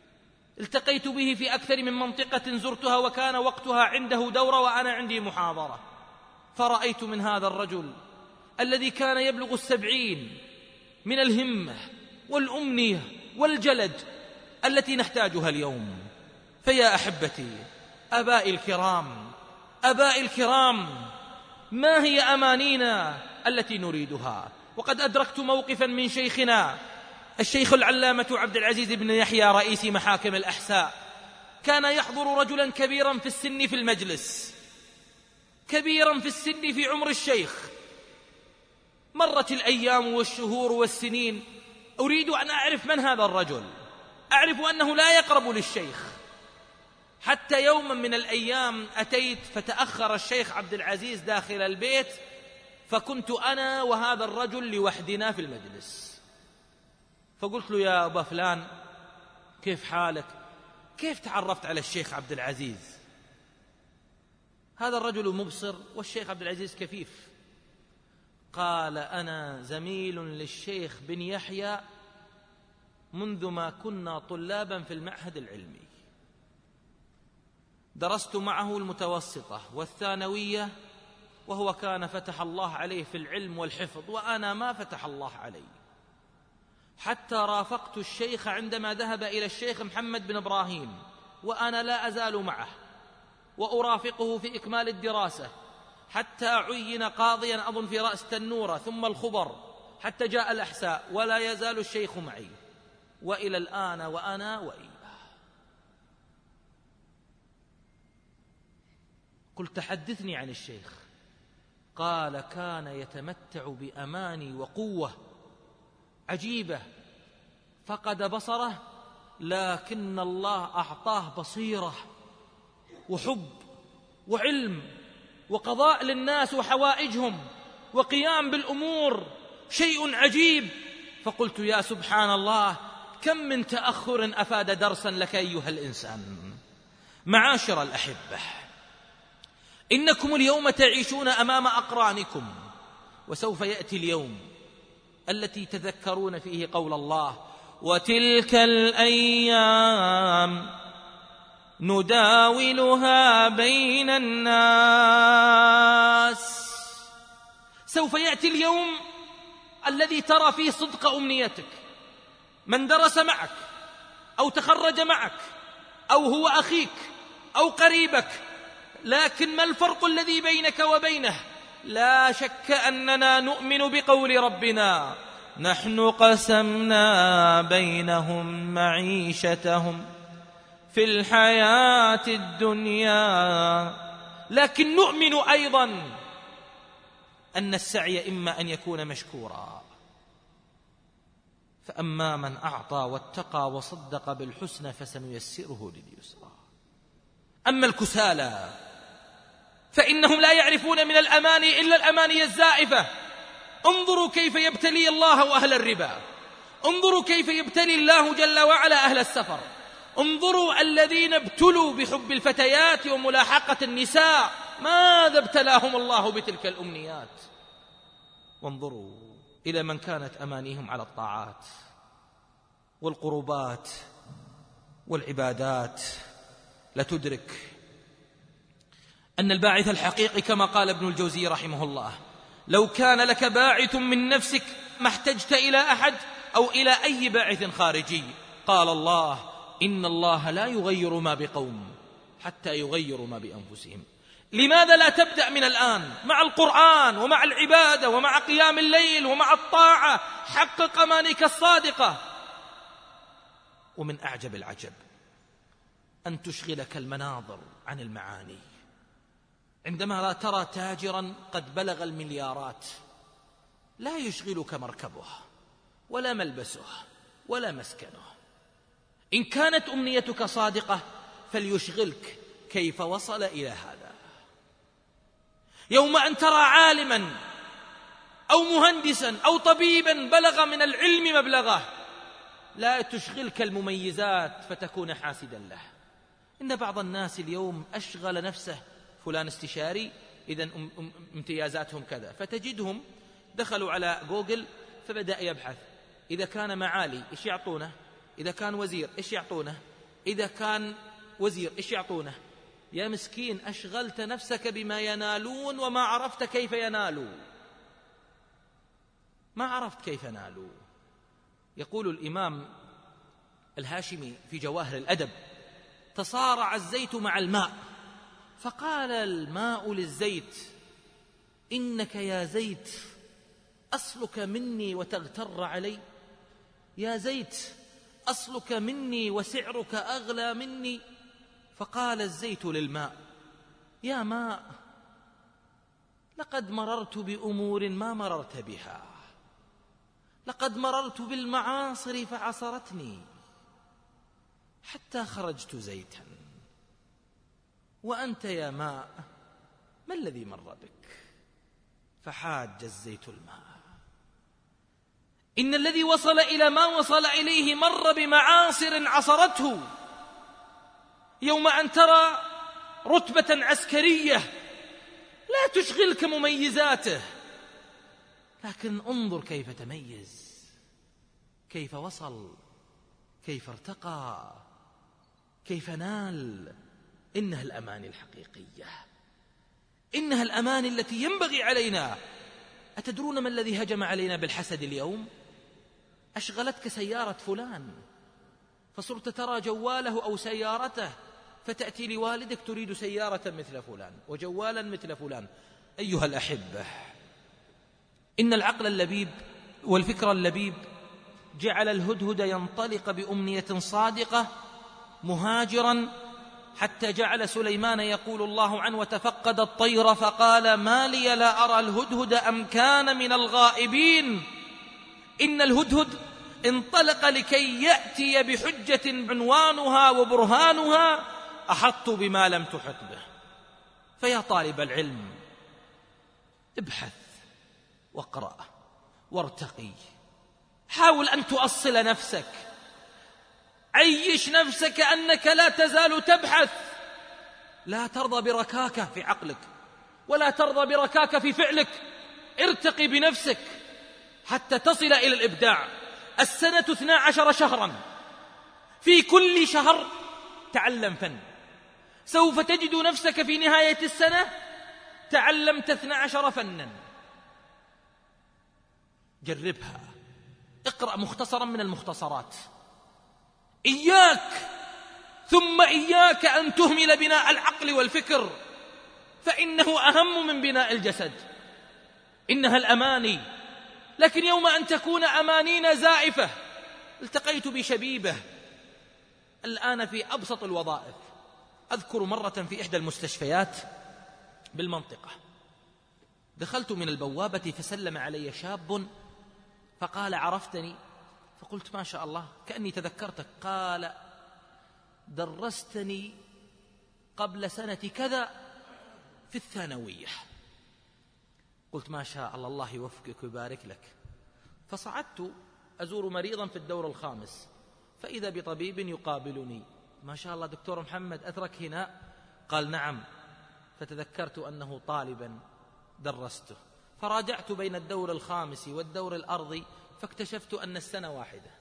التقيت به في أكثر من منطقة زرتها، وكان وقتها عنده دورة وأنا عندي محاضرة، فرأيت من هذا الرجل الذي كان يبلغ 70 من الهمة والأمنية والجلد التي نحتاجها اليوم. فيا أحبتي، أبائي الكرام، ما هي أمانينا التي نريدها؟ وقد أدركت موقفا من شيخنا الشيخ العلامة عبد العزيز بن يحيى رئيس محاكم الأحساء. كان يحضر رجلا كبيرا في السن في المجلس، كبيرا في السن في عمر الشيخ. مرت الأيام والشهور والسنين، أريد أن أعرف من هذا الرجل، أعرف أنه لا يقرب للشيخ. حتى يوما من الأيام أتيت فتأخر الشيخ عبد العزيز داخل البيت، فكنت أنا وهذا الرجل لوحدنا في المجلس. فقلت له: يا أبا فلان، كيف حالك؟ كيف تعرفت على الشيخ عبد العزيز؟ هذا الرجل مبصر والشيخ عبد العزيز كفيف. قال: أنا زميل للشيخ بن يحيى منذ ما كنا طلابا في المعهد العلمي، درست معه المتوسطة والثانوية، وهو كان فتح الله عليه في العلم والحفظ، وأنا ما فتح الله علي، حتى رافقت الشيخ عندما ذهب إلى الشيخ محمد بن إبراهيم، وأنا لا أزال معه وأرافقه في إكمال الدراسة، حتى عين قاضيا أظن في رأس تنورة ثم الخبر، حتى جاء الأحساء، ولا يزال الشيخ معي وإلى الآن وأنا وإياه. قلت: حدثني عن الشيخ. قال: كان يتمتع بأماني وقوة عجيبة، فقد بصره، لكن الله أعطاه بصيرة وحب وعلم وقضاء للناس وحوائجهم وقيام بالأمور، شيء عجيب. فقلت: يا سبحان الله، كم من تأخر أفاد درسا لك أيها الإنسان. معاشر الأحبة، إنكم اليوم تعيشون أمام أقرانكم، وسوف يأتي اليوم التي تذكرون فيه قول الله: وتلك الأيام نداولها بين الناس. سوف يأتي اليوم الذي ترى فيه صدق أمنيتك، من درس معك أو تخرج معك أو هو أخيك أو قريبك، لكن ما الفرق الذي بينك وبينه؟ لا شك أننا نؤمن بقول ربنا: نحن قسمنا بينهم معيشتهم في الحياة الدنيا، لكن نؤمن أيضا أن السعي إما أن يكون مشكورا. فأما من أعطى واتقى وصدق بالحسنى فسنيسره لليسرى. أما الكسالى فإنهم لا يعرفون من الأماني إلا الأماني الزائفة. انظروا كيف يبتلي الله أهل الربا، انظروا كيف يبتلي الله جل وعلا أهل السفر، انظروا الذين ابتلوا بحب الفتيات وملاحقة النساء، ماذا ابتلاهم الله بتلك الأمنيات. وانظروا إلى من كانت أمانيهم على الطاعات والقربات والعبادات. لتدرك أن الباعث الحقيقي كما قال ابن الجوزي رحمه الله: لو كان لك باعث من نفسك ما احتجت إلى أحد أو إلى أي باعث خارجي. قال الله: إن الله لا يغير ما بقوم حتى يغيروا ما بأنفسهم. لماذا لا تبدأ من الآن مع القرآن ومع العبادة ومع قيام الليل ومع الطاعة؟ حقق أمانيك الصادقة. ومن أعجب العجب أن تشغلك المناظر عن المعاني، عندما لا ترى تاجرا قد بلغ المليارات لا يشغلك مركبه ولا ملبسه ولا مسكنه. إن كانت أمنيتك صادقة فليشغلك كيف وصل إلى هذا. يوم أن ترى عالما أو مهندسا أو طبيبا بلغ من العلم مبلغه لا تشغلك المميزات فتكون حاسدا له. إن بعض الناس اليوم أشغل نفسه: فلان استشاري إذن امتيازاتهم كذا، فتجدهم دخلوا على جوجل فبدأ يبحث: إذا كان معالي إيش يعطونه، إذا كان وزير إيش يعطونه، إذا كان وزير إيش يعطونه؟ يا مسكين أشغلت نفسك بما ينالون وما عرفت كيف ينالوا، ما عرفت كيف ينالوا. يقول الإمام الهاشمي في جواهر الأدب: تصارع الزيت مع الماء، فقال الماء للزيت: إنك يا زيت أصلك مني وتغتر علي؟ يا زيت أصلك مني وسعرك أغلى مني؟ فقال الزيت للماء: يا ماء، لقد مررت بأمور ما مررت بها، لقد مررت بالمعاصر فعصرتني حتى خرجت زيتا، وأنت يا ماء ما الذي مر بك؟ فحاج الزيت الماء: إن الذي وصل إلى ما وصل إليه مر بمعاصر عصرته. يوم أن ترى رتبة عسكرية لا تشغلك مميزاته، لكن انظر كيف تميز، كيف وصل، كيف ارتقى، كيف نال. إنها الأماني الحقيقية، إنها الأماني التي ينبغي علينا. أتدرون ما الذي هجم علينا بالحسد اليوم؟ أشغلتك سيارة فلان فصرت ترى جواله أو سيارته، فتأتي لوالدك تريد سيارة مثل فلان وجوالا مثل فلان. أيها الأحبة، إن العقل اللبيب والفكر اللبيب جعل الهدهد ينطلق بأمنية صادقة مهاجرا، حتى جعل سليمان يقول الله عنه: وتفقد الطير فقال ما لي لا أرى الهدهد أم كان من الغائبين. إن الهدهد انطلق لكي يأتي بحجة عنوانها وبرهانها أحط بما لم تحط به. فيا طالب العلم، ابحث واقرأ وارتقي، حاول أن تؤصل نفسك، عيش نفسك أنك لا تزال تبحث. لا ترضى بركاكة في عقلك ولا ترضى بركاكة في فعلك، ارتقي بنفسك حتى تصل إلى الإبداع. السنة 12 شهرا، في كل شهر تعلم فن. سوف تجد نفسك في نهاية السنة تعلمت 12 فنا. جربها، اقرأ مختصرا من المختصرات. إياك ثم إياك أن تهمل بناء العقل والفكر، فإنه أهم من بناء الجسد. إنها الأماني، لكن يوم أن تكون أمانينا زائفة. التقيت بشبيبة الآن في أبسط الوظائف. أذكر مرة في إحدى المستشفيات بالمنطقة، دخلت من البوابة فسلم علي شاب فقال: عرفتني؟ فقلت: ما شاء الله، كأني تذكرتك. قال: درستني قبل سنة كذا في الثانوية. قلت: ما شاء الله، الله يوفقك ويبارك لك. فصعدت أزور مريضا في الدور الخامس، فإذا بطبيب يقابلني: ما شاء الله دكتور محمد، أترك هنا؟ قال: نعم. فتذكرت أنه طالبا درسته، فراجعت بين الدور الخامس والدور الأرضي فاكتشفت أن السنة واحدة.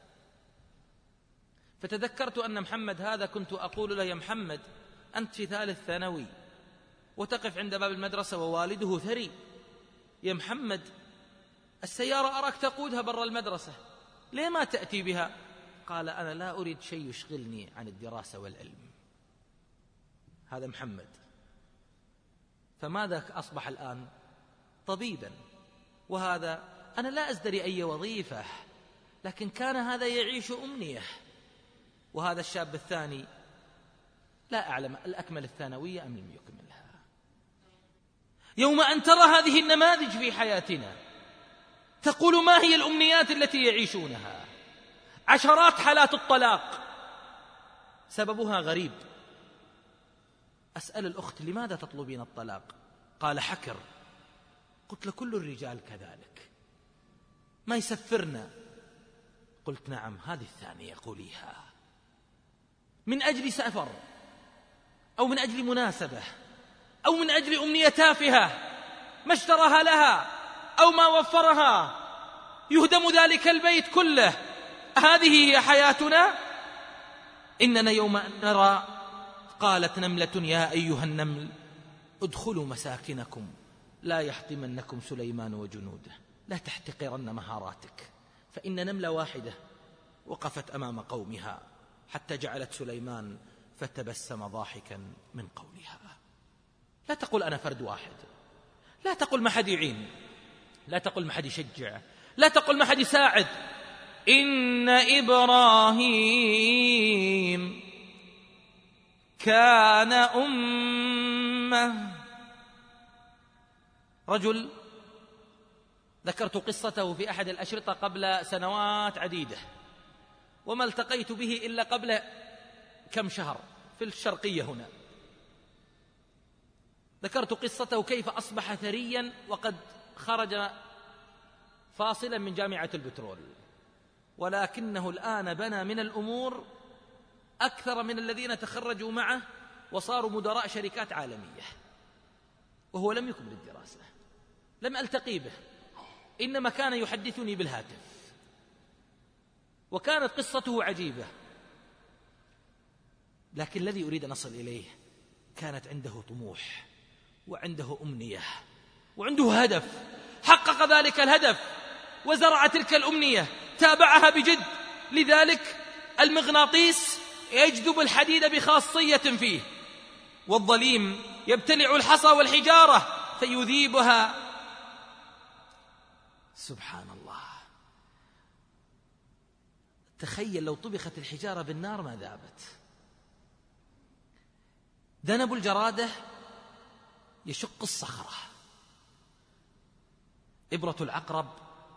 فتذكرت أن محمد هذا كنت أقول له: يا محمد، أنت في ثالث ثانوي وتقف عند باب المدرسة ووالده ثري. يا محمد، السيارة أراك تقودها برا المدرسة، ليه ما تأتي بها؟ قال: أنا لا أريد شيء يشغلني عن الدراسة والعلم. هذا محمد. فماذا أصبح الآن؟ طبيبا. وهذا أنا لا أزدري أي وظيفة، لكن كان هذا يعيش أمنية. وهذا الشاب الثاني لا أعلم الأكمل الثانوية أم لم يكملها. يوم أن ترى هذه النماذج في حياتنا تقول: ما هي الأمنيات التي يعيشونها؟ عشرات حالات الطلاق سببها غريب. أسأل الأخت: لماذا تطلبين الطلاق؟ قال: حكر. قلت له: كل الرجال كذلك، ما يسفرنا. قلت: نعم، هذه الثانية قوليها. من أجل سفر أو من أجل مناسبة أو من أجل أمنية تافهة ما اشتراها لها أو ما وفرها يهدم ذلك البيت كله. هذه هي حياتنا. إننا يوم أن نرى قالت نملة يا أيها النمل ادخلوا مساكنكم لا يحطمنكم سليمان وجنوده لا تحتقرن مهاراتك، فإن نملة واحدة وقفت أمام قومها حتى جعلت سليمان فتبسم ضاحكا من قولها. لا تقل أنا فرد واحد، لا تقل ما حد يعين، لا تقل ما حد يشجع، لا تقل ما حد يساعد. إن إبراهيم كان أمة. رجل ذكرت قصته في أحد الأشرطة قبل سنوات عديدة، وما التقيت به إلا قبل كم شهر في الشرقية هنا. ذكرت قصته كيف أصبح ثريا وقد خرج فاصلا من جامعة البترول، ولكنه الآن بنى من الأمور أكثر من الذين تخرجوا معه وصاروا مدراء شركات عالمية، وهو لم يكمل الدراسة، لم ألتقي به، إنما كان يحدثني بالهاتف، وكانت قصته عجيبة. لكن الذي أريد أن أصل إليه كانت عنده طموح وعنده أمنية وعنده هدف، حقق ذلك الهدف وزرع تلك الأمنية، تابعها بجد. لذلك المغناطيس يجذب الحديد بخاصية فيه، والظليم يبتلع الحصى والحجارة فيذيبها. سبحان الله، تخيل لو طبخت الحجارة بالنار ما ذابت. ذنب الجرادة يشق الصخرة، إبرة العقرب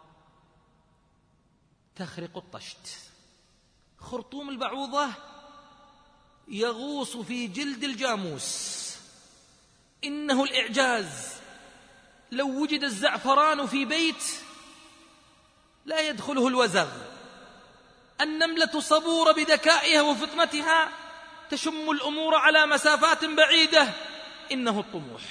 تخرق الطشت، خرطوم البعوضة يغوص في جلد الجاموس. إنه الإعجاز، لو وجد الزعفران في بيت لا يدخله الوزغ. النملة صبورة بذكائها وفطنتها تشم الأمور على مسافات بعيدة. إنه الطموح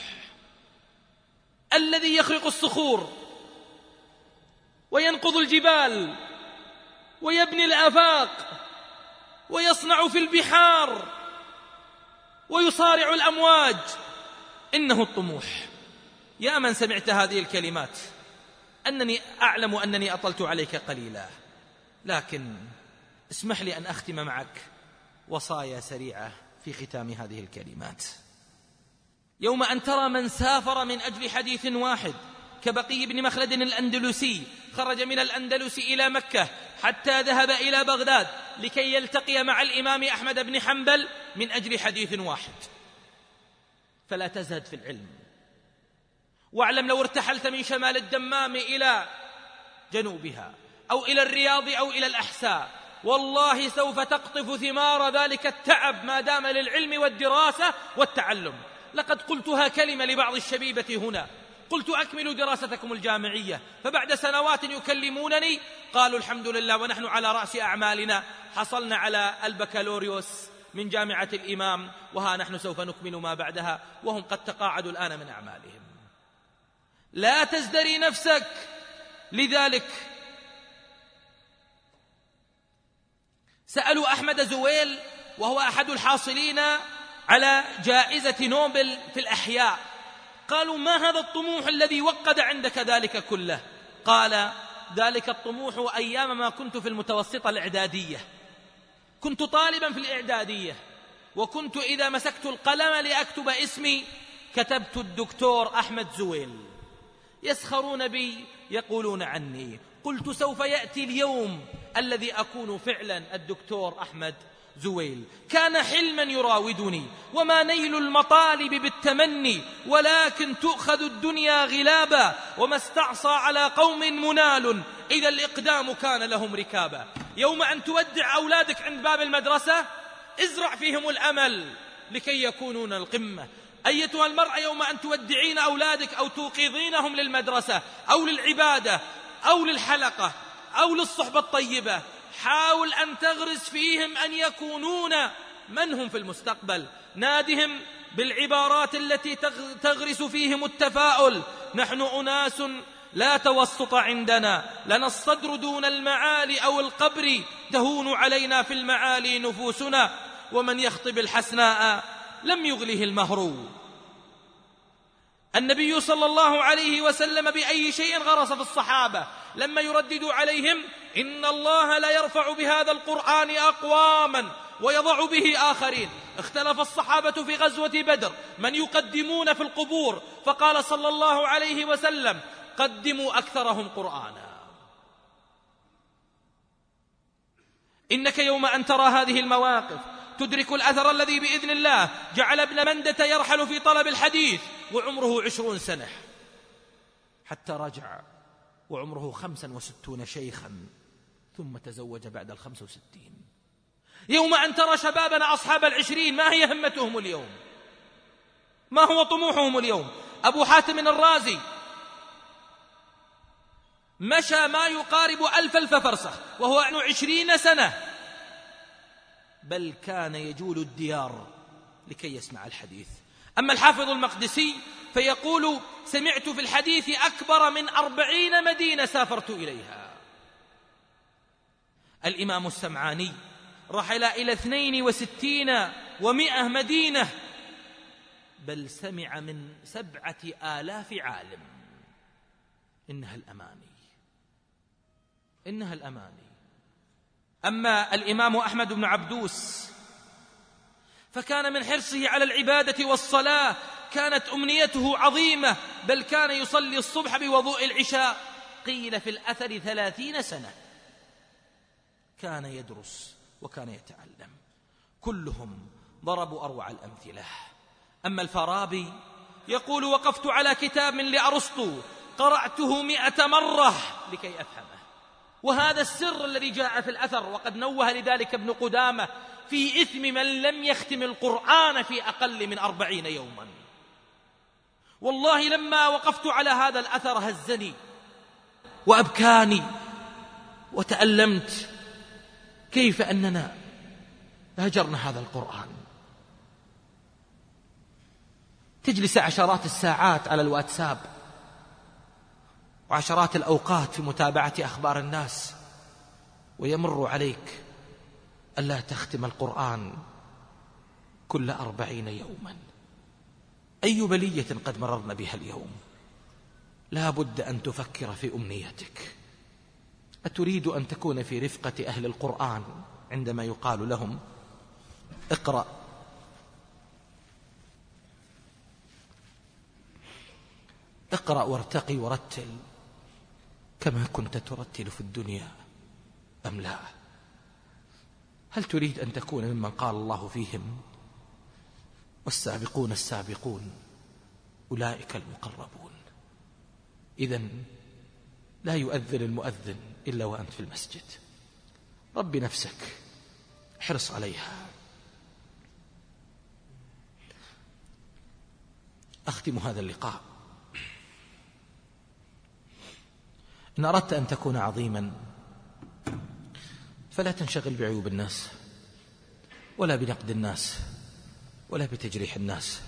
الذي يخرق الصخور وينقض الجبال ويبني الآفاق ويصنع في البحار ويصارع الأمواج. إنه الطموح. يا من سمعت هذه الكلمات، أنني أعلم أنني أطلت عليك قليلا، لكن اسمح لي أن أختم معك وصايا سريعة في ختام هذه الكلمات. يوم أن ترى من سافر من أجل حديث واحد كبقي بن مخلد الأندلسي، خرج من الأندلس إلى مكة حتى ذهب إلى بغداد لكي يلتقي مع الإمام أحمد بن حنبل من أجل حديث واحد، فلا تزهد في العلم. واعلم لو ارتحلت من شمال الدمام إلى جنوبها أو إلى الرياض أو إلى الأحساء، والله سوف تقطف ثمار ذلك التعب ما دام للعلم والدراسة والتعلم. لقد قلتها كلمة لبعض الشبيبة هنا، قلت أكملوا دراستكم الجامعية، فبعد سنوات يكلمونني قالوا الحمد لله ونحن على رأس أعمالنا حصلنا على البكالوريوس من جامعة الإمام، وها نحن سوف نكمل ما بعدها، وهم قد تقاعدوا الآن من أعمالهم. لا تزدري نفسك. لذلك سألوا أحمد زويل وهو أحد الحاصلين على جائزة نوبل في الأحياء، قالوا ما هذا الطموح الذي وقد عندك ذلك كله؟ قال ذلك الطموح أيام ما كنت في المتوسطة الإعدادية، كنت طالبا في الإعدادية، وكنت إذا مسكت القلم لأكتب اسمي كتبت الدكتور أحمد زويل. يسخرون بي يقولون عني. قلت سوف يأتي اليوم الذي أكون فعلا الدكتور أحمد زويل. كان حلما يراودني، وما نيل المطالب بالتمني، ولكن تؤخذ الدنيا غلابا، وما استعصى على قوم منال إذا الإقدام كان لهم ركابا. يوم أن تودع أولادك عند باب المدرسة ازرع فيهم الأمل لكي يكونون القمة. أيتها المرأة يوم أن تودعين أولادك أو توقظينهم للمدرسة أو للعبادة أو للحلقة أو للصحبة الطيبة، حاول أن تغرس فيهم أن يكونون من هم في المستقبل. نادهم بالعبارات التي تغرس فيهم التفاؤل. نحن أناس لا توسط عندنا، لنا الصدر دون المعالي أو القبر، تهون علينا في المعالي نفوسنا، ومن يخطب الحسناء لم يغله المهر. النبي صلى الله عليه وسلم بأي شيء غرس في الصحابة لما يردد عليهم إن الله لا يرفع بهذا القرآن أقواما ويضع به آخرين. اختلف الصحابة في غزوة بدر من يقدمون في القبور، فقال صلى الله عليه وسلم قدموا أكثرهم قرآنا. إنك يوم أن ترى هذه المواقف تدرك الأثر الذي بإذن الله جعل ابن مندة يرحل في طلب الحديث وعمره 20 سنة، حتى رجع وعمره 65 شيخا، ثم تزوج بعد 65. يوم أن ترى شبابنا أصحاب 20 ما هي همتهم اليوم؟ ما هو طموحهم اليوم؟ أبو حاتم الرازي مشى ما يقارب 1000 فرسخ وهو 20 سنة، بل كان يجول الديار لكي يسمع الحديث. أما الحافظ المقدسي فيقول سمعت في الحديث أكبر من 40 مدينة سافرت إليها. الإمام السمعاني رحل إلى 62 و100 مدينة، بل سمع من 7000 عالم. إنها الأماني، إنها الأماني. أما الإمام أحمد بن عبدوس فكان من حرصه على العبادة والصلاة كانت أمنيته عظيمة، بل كان يصلي الصبح بوضوء العشاء، قيل في الأثر 30 سنة. كان يدرس وكان يتعلم، كلهم ضربوا أروع الأمثلة. أما الفارابي يقول وقفت على كتاب لأرسطو قرأته 100 مرة لكي أفهمه. وهذا السر الذي جاء في الأثر، وقد نوه لذلك ابن قدامة في إثم من لم يختم القرآن في أقل من 40 يوما. والله لما وقفت على هذا الأثر هزني وأبكاني وتألمت، كيف أننا هجرنا هذا القرآن. تجلس عشرات الساعات على الواتساب وعشرات الأوقات في متابعة أخبار الناس، ويمر عليك ألا تختم القرآن كل 40 يوما. أي بلية قد مررنا بها اليوم. لا بد أن تفكر في أمنيتك. أتريد أن تكون في رفقة أهل القرآن عندما يقال لهم اقرأ؟ اقرأ وارتقي ورتل كما كنت ترتل في الدنيا أم لا؟ هل تريد أن تكون ممن قال الله فيهم والسابقون السابقون أولئك المقربون؟ إذن لا يؤذن المؤذن إلا وأنت في المسجد. رب نفسك، احرص عليها. أختم هذا اللقاء. إن أردت أن تكون عظيما فلا تنشغل بعيوب الناس ولا بنقد الناس ولا بتجريح الناس،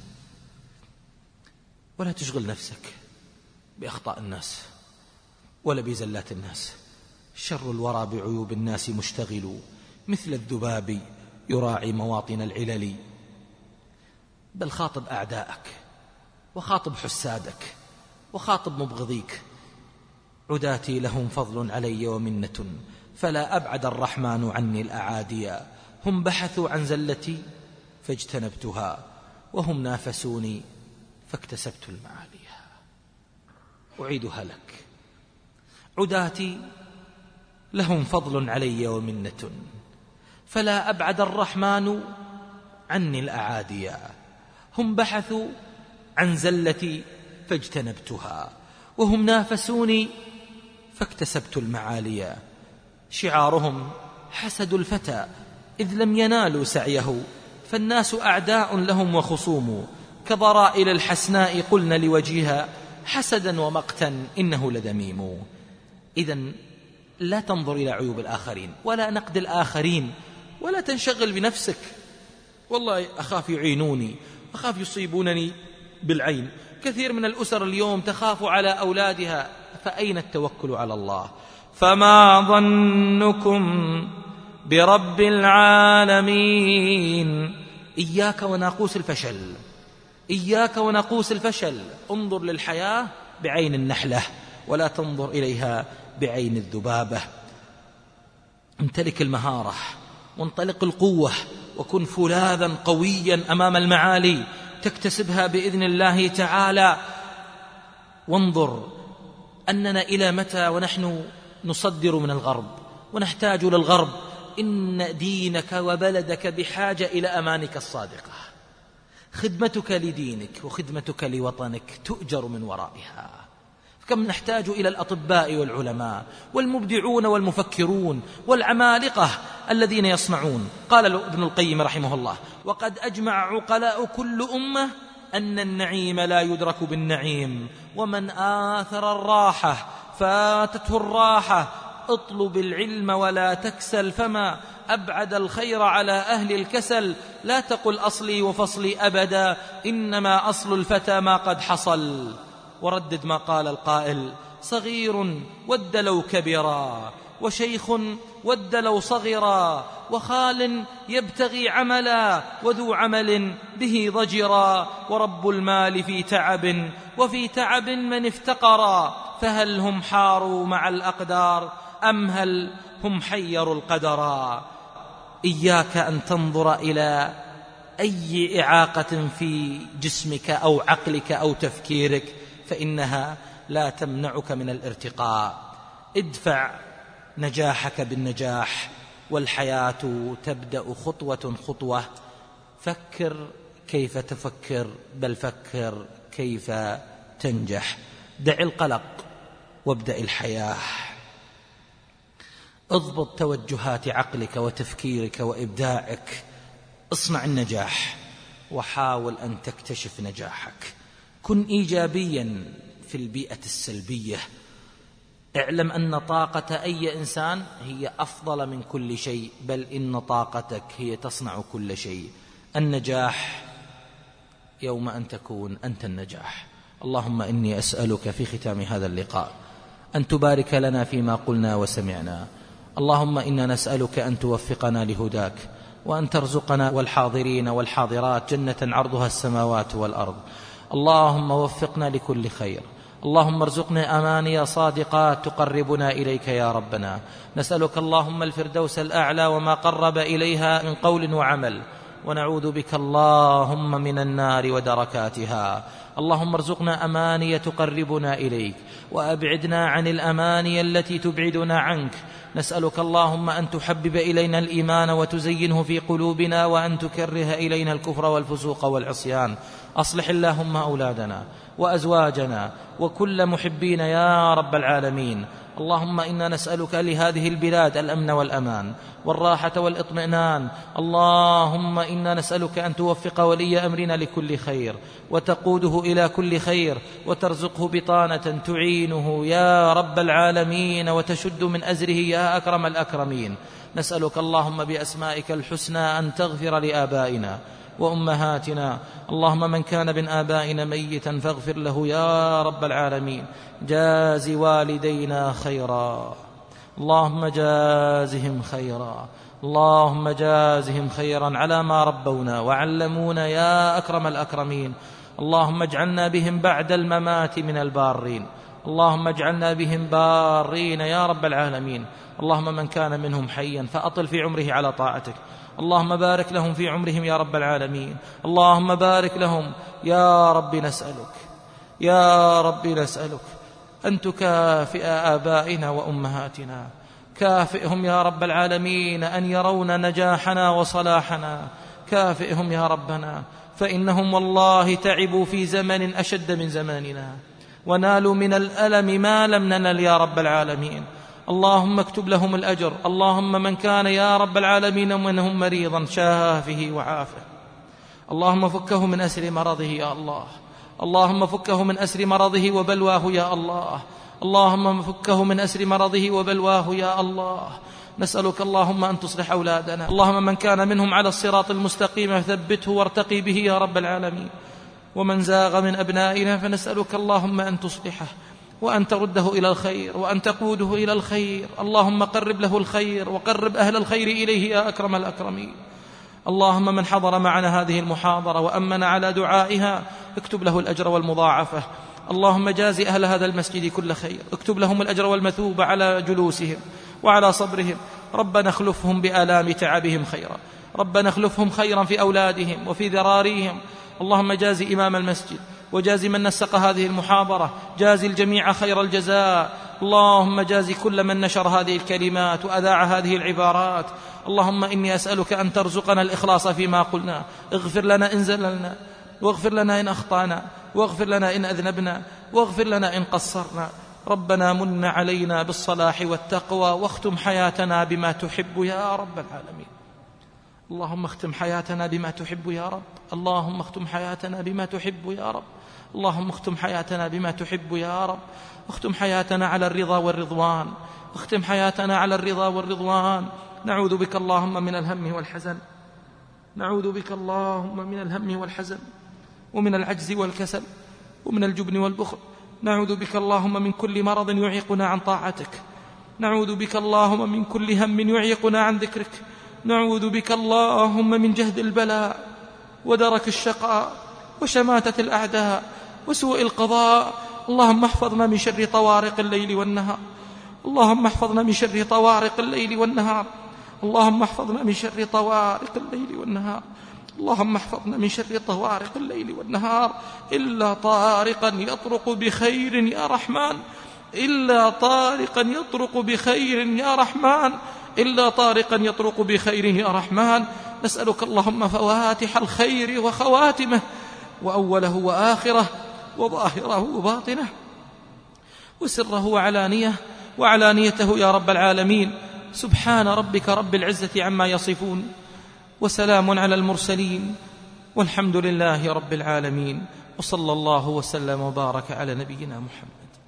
ولا تشغل نفسك بأخطاء الناس ولا بزلات الناس. شر الورى بعيوب الناس مشتغل، مثل الذباب يراعي مواطن العلل. بل خاطب أعداءك وخاطب حسادك وخاطب مبغضيك. عداتي لهم فضل علي ومنة، فلا أبعد الرحمن عني الأعادي. هم بحثوا عن زلتي فاجتنبتها، وهم نافسوني فاكتسبت المعالي. أعيدها لك. عداتي لهم فضل علي ومنة، فلا أبعد الرحمن عني الأعادي. هم بحثوا عن زلتي فاجتنبتها، وهم نافسوني فاكتسبت المعالي. شعارهم حسد الفتى إذ لم ينالوا سعيه، فالناس أعداء لهم وخصوم، كضرائل الحسناء قلن لوجهها، حسدا ومقتا إنه لذميم. إذن لا تنظر إلى عيوب الآخرين ولا نقد الآخرين، ولا تنشغل بنفسك. والله أخاف يعينوني، أخاف يصيبونني بالعين. كثير من الأسر اليوم تخاف على أولادها، فأين التوكل على الله؟ فما ظنكم برب العالمين. إياك وناقوس الفشل، إياك وناقوس الفشل. انظر للحياة بعين النحلة ولا تنظر إليها بعين الذبابة. امتلك المهارة وانطلق القوة، وكن فولاذا قويا أمام المعالي تكتسبها بإذن الله تعالى. وانظر أننا إلى متى ونحن نصدر من الغرب ونحتاج للغرب؟ إن دينك وبلدك بحاجة إلى أمانك الصادقة. خدمتك لدينك وخدمتك لوطنك تؤجر من ورائها. كم نحتاج إلى الأطباء والعلماء والمبدعون والمفكرون والعمالقة الذين يصنعون. قال ابن القيم رحمه الله: وقد أجمع عقلاء كل أمة أن النعيم لا يدرك بالنعيم، ومن آثر الراحة فاتته الراحة. اطلب العلم ولا تكسل، فما أبعد الخير على أهل الكسل. لا تقل أصلي وفصلي أبدا، إنما أصل الفتى ما قد حصل. وردد ما قال القائل: صغير ود لو كبرا، وشيخ ود لو صغرا، وخال يبتغي عملا، وذو عمل به ضجرا، ورب المال في تعب، وفي تعب من افتقرا، فهل هم حاروا مع الأقدار أم هل هم حيروا القدرا. إياك أن تنظر إلى أي إعاقة في جسمك أو عقلك أو تفكيرك، فإنها لا تمنعك من الارتقاء. ادفع نجاحك بالنجاح، والحياة تبدأ خطوة خطوة. فكر كيف تفكر، بل فكر كيف تنجح. دع القلق وابدأ الحياة. اضبط توجهات عقلك وتفكيرك وإبداعك. اصنع النجاح وحاول أن تكتشف نجاحك. كن إيجابيا في البيئة السلبية. اعلم أن طاقة أي إنسان هي أفضل من كل شيء، بل إن طاقتك هي تصنع كل شيء. النجاح يوم أن تكون أنت النجاح. اللهم إني أسألك في ختام هذا اللقاء أن تبارك لنا فيما قلنا وسمعنا. اللهم إنا نسألك أن توفقنا لهداك، وأن ترزقنا والحاضرين والحاضرات جنة عرضها السماوات والأرض. اللهم وفقنا لكل خير. اللهم ارزقنا أماني صادقات تقربنا إليك يا ربنا. نسألك اللهم الفردوس الأعلى وما قرب إليها من قول وعمل، ونعوذ بك اللهم من النار ودركاتها. اللهم ارزقنا أماني تقربنا إليك، وأبعدنا عن الأماني التي تبعدنا عنك. نسألك اللهم أن تحبب إلينا الإيمان وتزينه في قلوبنا، وأن تكره إلينا الكفر والفسوق والعصيان. أصلح اللهم أولادنا وأزواجنا وكل محبين يا رب العالمين. اللهم إنا نسألك لهذه البلاد الأمن والأمان والراحة والإطمئنان. اللهم إنا نسألك أن توفق ولي أمرنا لكل خير، وتقوده إلى كل خير، وترزقه بطانة تعينه يا رب العالمين، وتشد من أزره يا أكرم الأكرمين. نسألك اللهم بأسمائك الحسنى أن تغفر لآبائنا وأمهاتنا. اللهم من كان من آبائنا ميتا فاغفر له يا رب العالمين. جاز والدينا خيرا، اللهم جازهم خيرا، اللهم جازهم خيرا على ما ربونا وعلمونا يا أكرم الأكرمين. اللهم اجعلنا بهم بعد الممات من البارين، اللهم اجعلنا بهم بارين يا رب العالمين. اللهم من كان منهم حيا فأطل في عمره على طاعتك. اللهم بارك لهم في عمرهم يا رب العالمين. اللهم بارك لهم يا رب. نسألك يا رب نسألك أن تكافئ آبائنا وأمهاتنا. كافئهم يا رب العالمين أن يرون نجاحنا وصلاحنا. كافئهم يا ربنا، فإنهم والله تعبوا في زمن أشد من زماننا، ونالوا من الألم ما لم ننل يا رب العالمين. اللهم اكتب لهم الأجر. اللهم من كان يا رب العالمين منهم مريضا شافه وعافه. اللهم فكه من أسر مرضه يا الله. اللهم فكه من أسر مرضه وبلواه يا الله. اللهم فكه من أسر مرضه وبلواه يا الله. نسألك اللهم أن تصلح أولادنا. اللهم من كان منهم على الصراط المستقيم فثبته وارتقي به يا رب العالمين. ومن زاغ من أبنائنا فنسألك اللهم أن تصلحه وأن ترده إلى الخير وأن تقوده إلى الخير. اللهم قرب له الخير وقرب أهل الخير إليه يا أكرم الأكرمين. اللهم من حضر معنا هذه المحاضرة وأمن على دعائها اكتب له الأجر والمضاعفة. اللهم جازي أهل هذا المسجد كل خير، اكتب لهم الأجر والمثوب على جلوسهم وعلى صبرهم. ربنا اخلفهم بآلام تعبهم خيرا، ربنا اخلفهم خيرا في أولادهم وفي ذراريهم. اللهم جازي إمام المسجد وجازي من نسق هذه المحاضرة، جازي الجميع خير الجزاء. اللهم جازي كل من نشر هذه الكلمات وأذاع هذه العبارات. اللهم إني أسألك أن ترزقنا الإخلاص فيما قلنا. اغفر لنا إن زللنا، واغفر لنا إن أخطأنا، واغفر لنا إن أذنبنا، واغفر لنا إن قصرنا. ربنا من علينا بالصلاح والتقوى، واختم حياتنا بما تحب يا رب العالمين. اللهم اختم حياتنا بما تحب يا رب، اللهم اختم حياتنا بما تحب يا رب، اللهم اختم حياتنا بما تحب يا رب. اختم حياتنا على الرضا والرضوان، اختم حياتنا على الرضا والرضوان. نعوذ بك اللهم من الهم والحزن، نعوذ بك اللهم من الهم والحزن ومن العجز والكسل ومن الجبن والبخل. نعوذ بك اللهم من كل مرض يعيقنا عن طاعتك، نعوذ بك اللهم من كل هم يعيقنا عن ذكرك، نعوذ بك اللهم من جهد البلاء ودرك الشقاء وشماتة الأعداء وسوء القضاء. اللهم احفظنا من شر طوارق الليل والنهار، اللهم احفظنا من شر طوارق الليل والنهار، اللهم احفظنا من شر طوارق الليل والنهار، اللهم احفظنا من شر طوارق الليل والنهار. إلا طارقا يطرق بخير يا رحمن، إلا طارقا يطرق بخير يا رحمن، إلا طارقا يطرق بخير يا رحمن. نسألك اللهم فواتح الخير وخواتمه، وأوله وآخره، وظاهره وباطنه، وسره وعلانيته يا رب العالمين. سبحان ربك رب العزة عما يصفون، وسلام على المرسلين، والحمد لله رب العالمين. وصلى الله وسلم وبارك على نبينا محمد.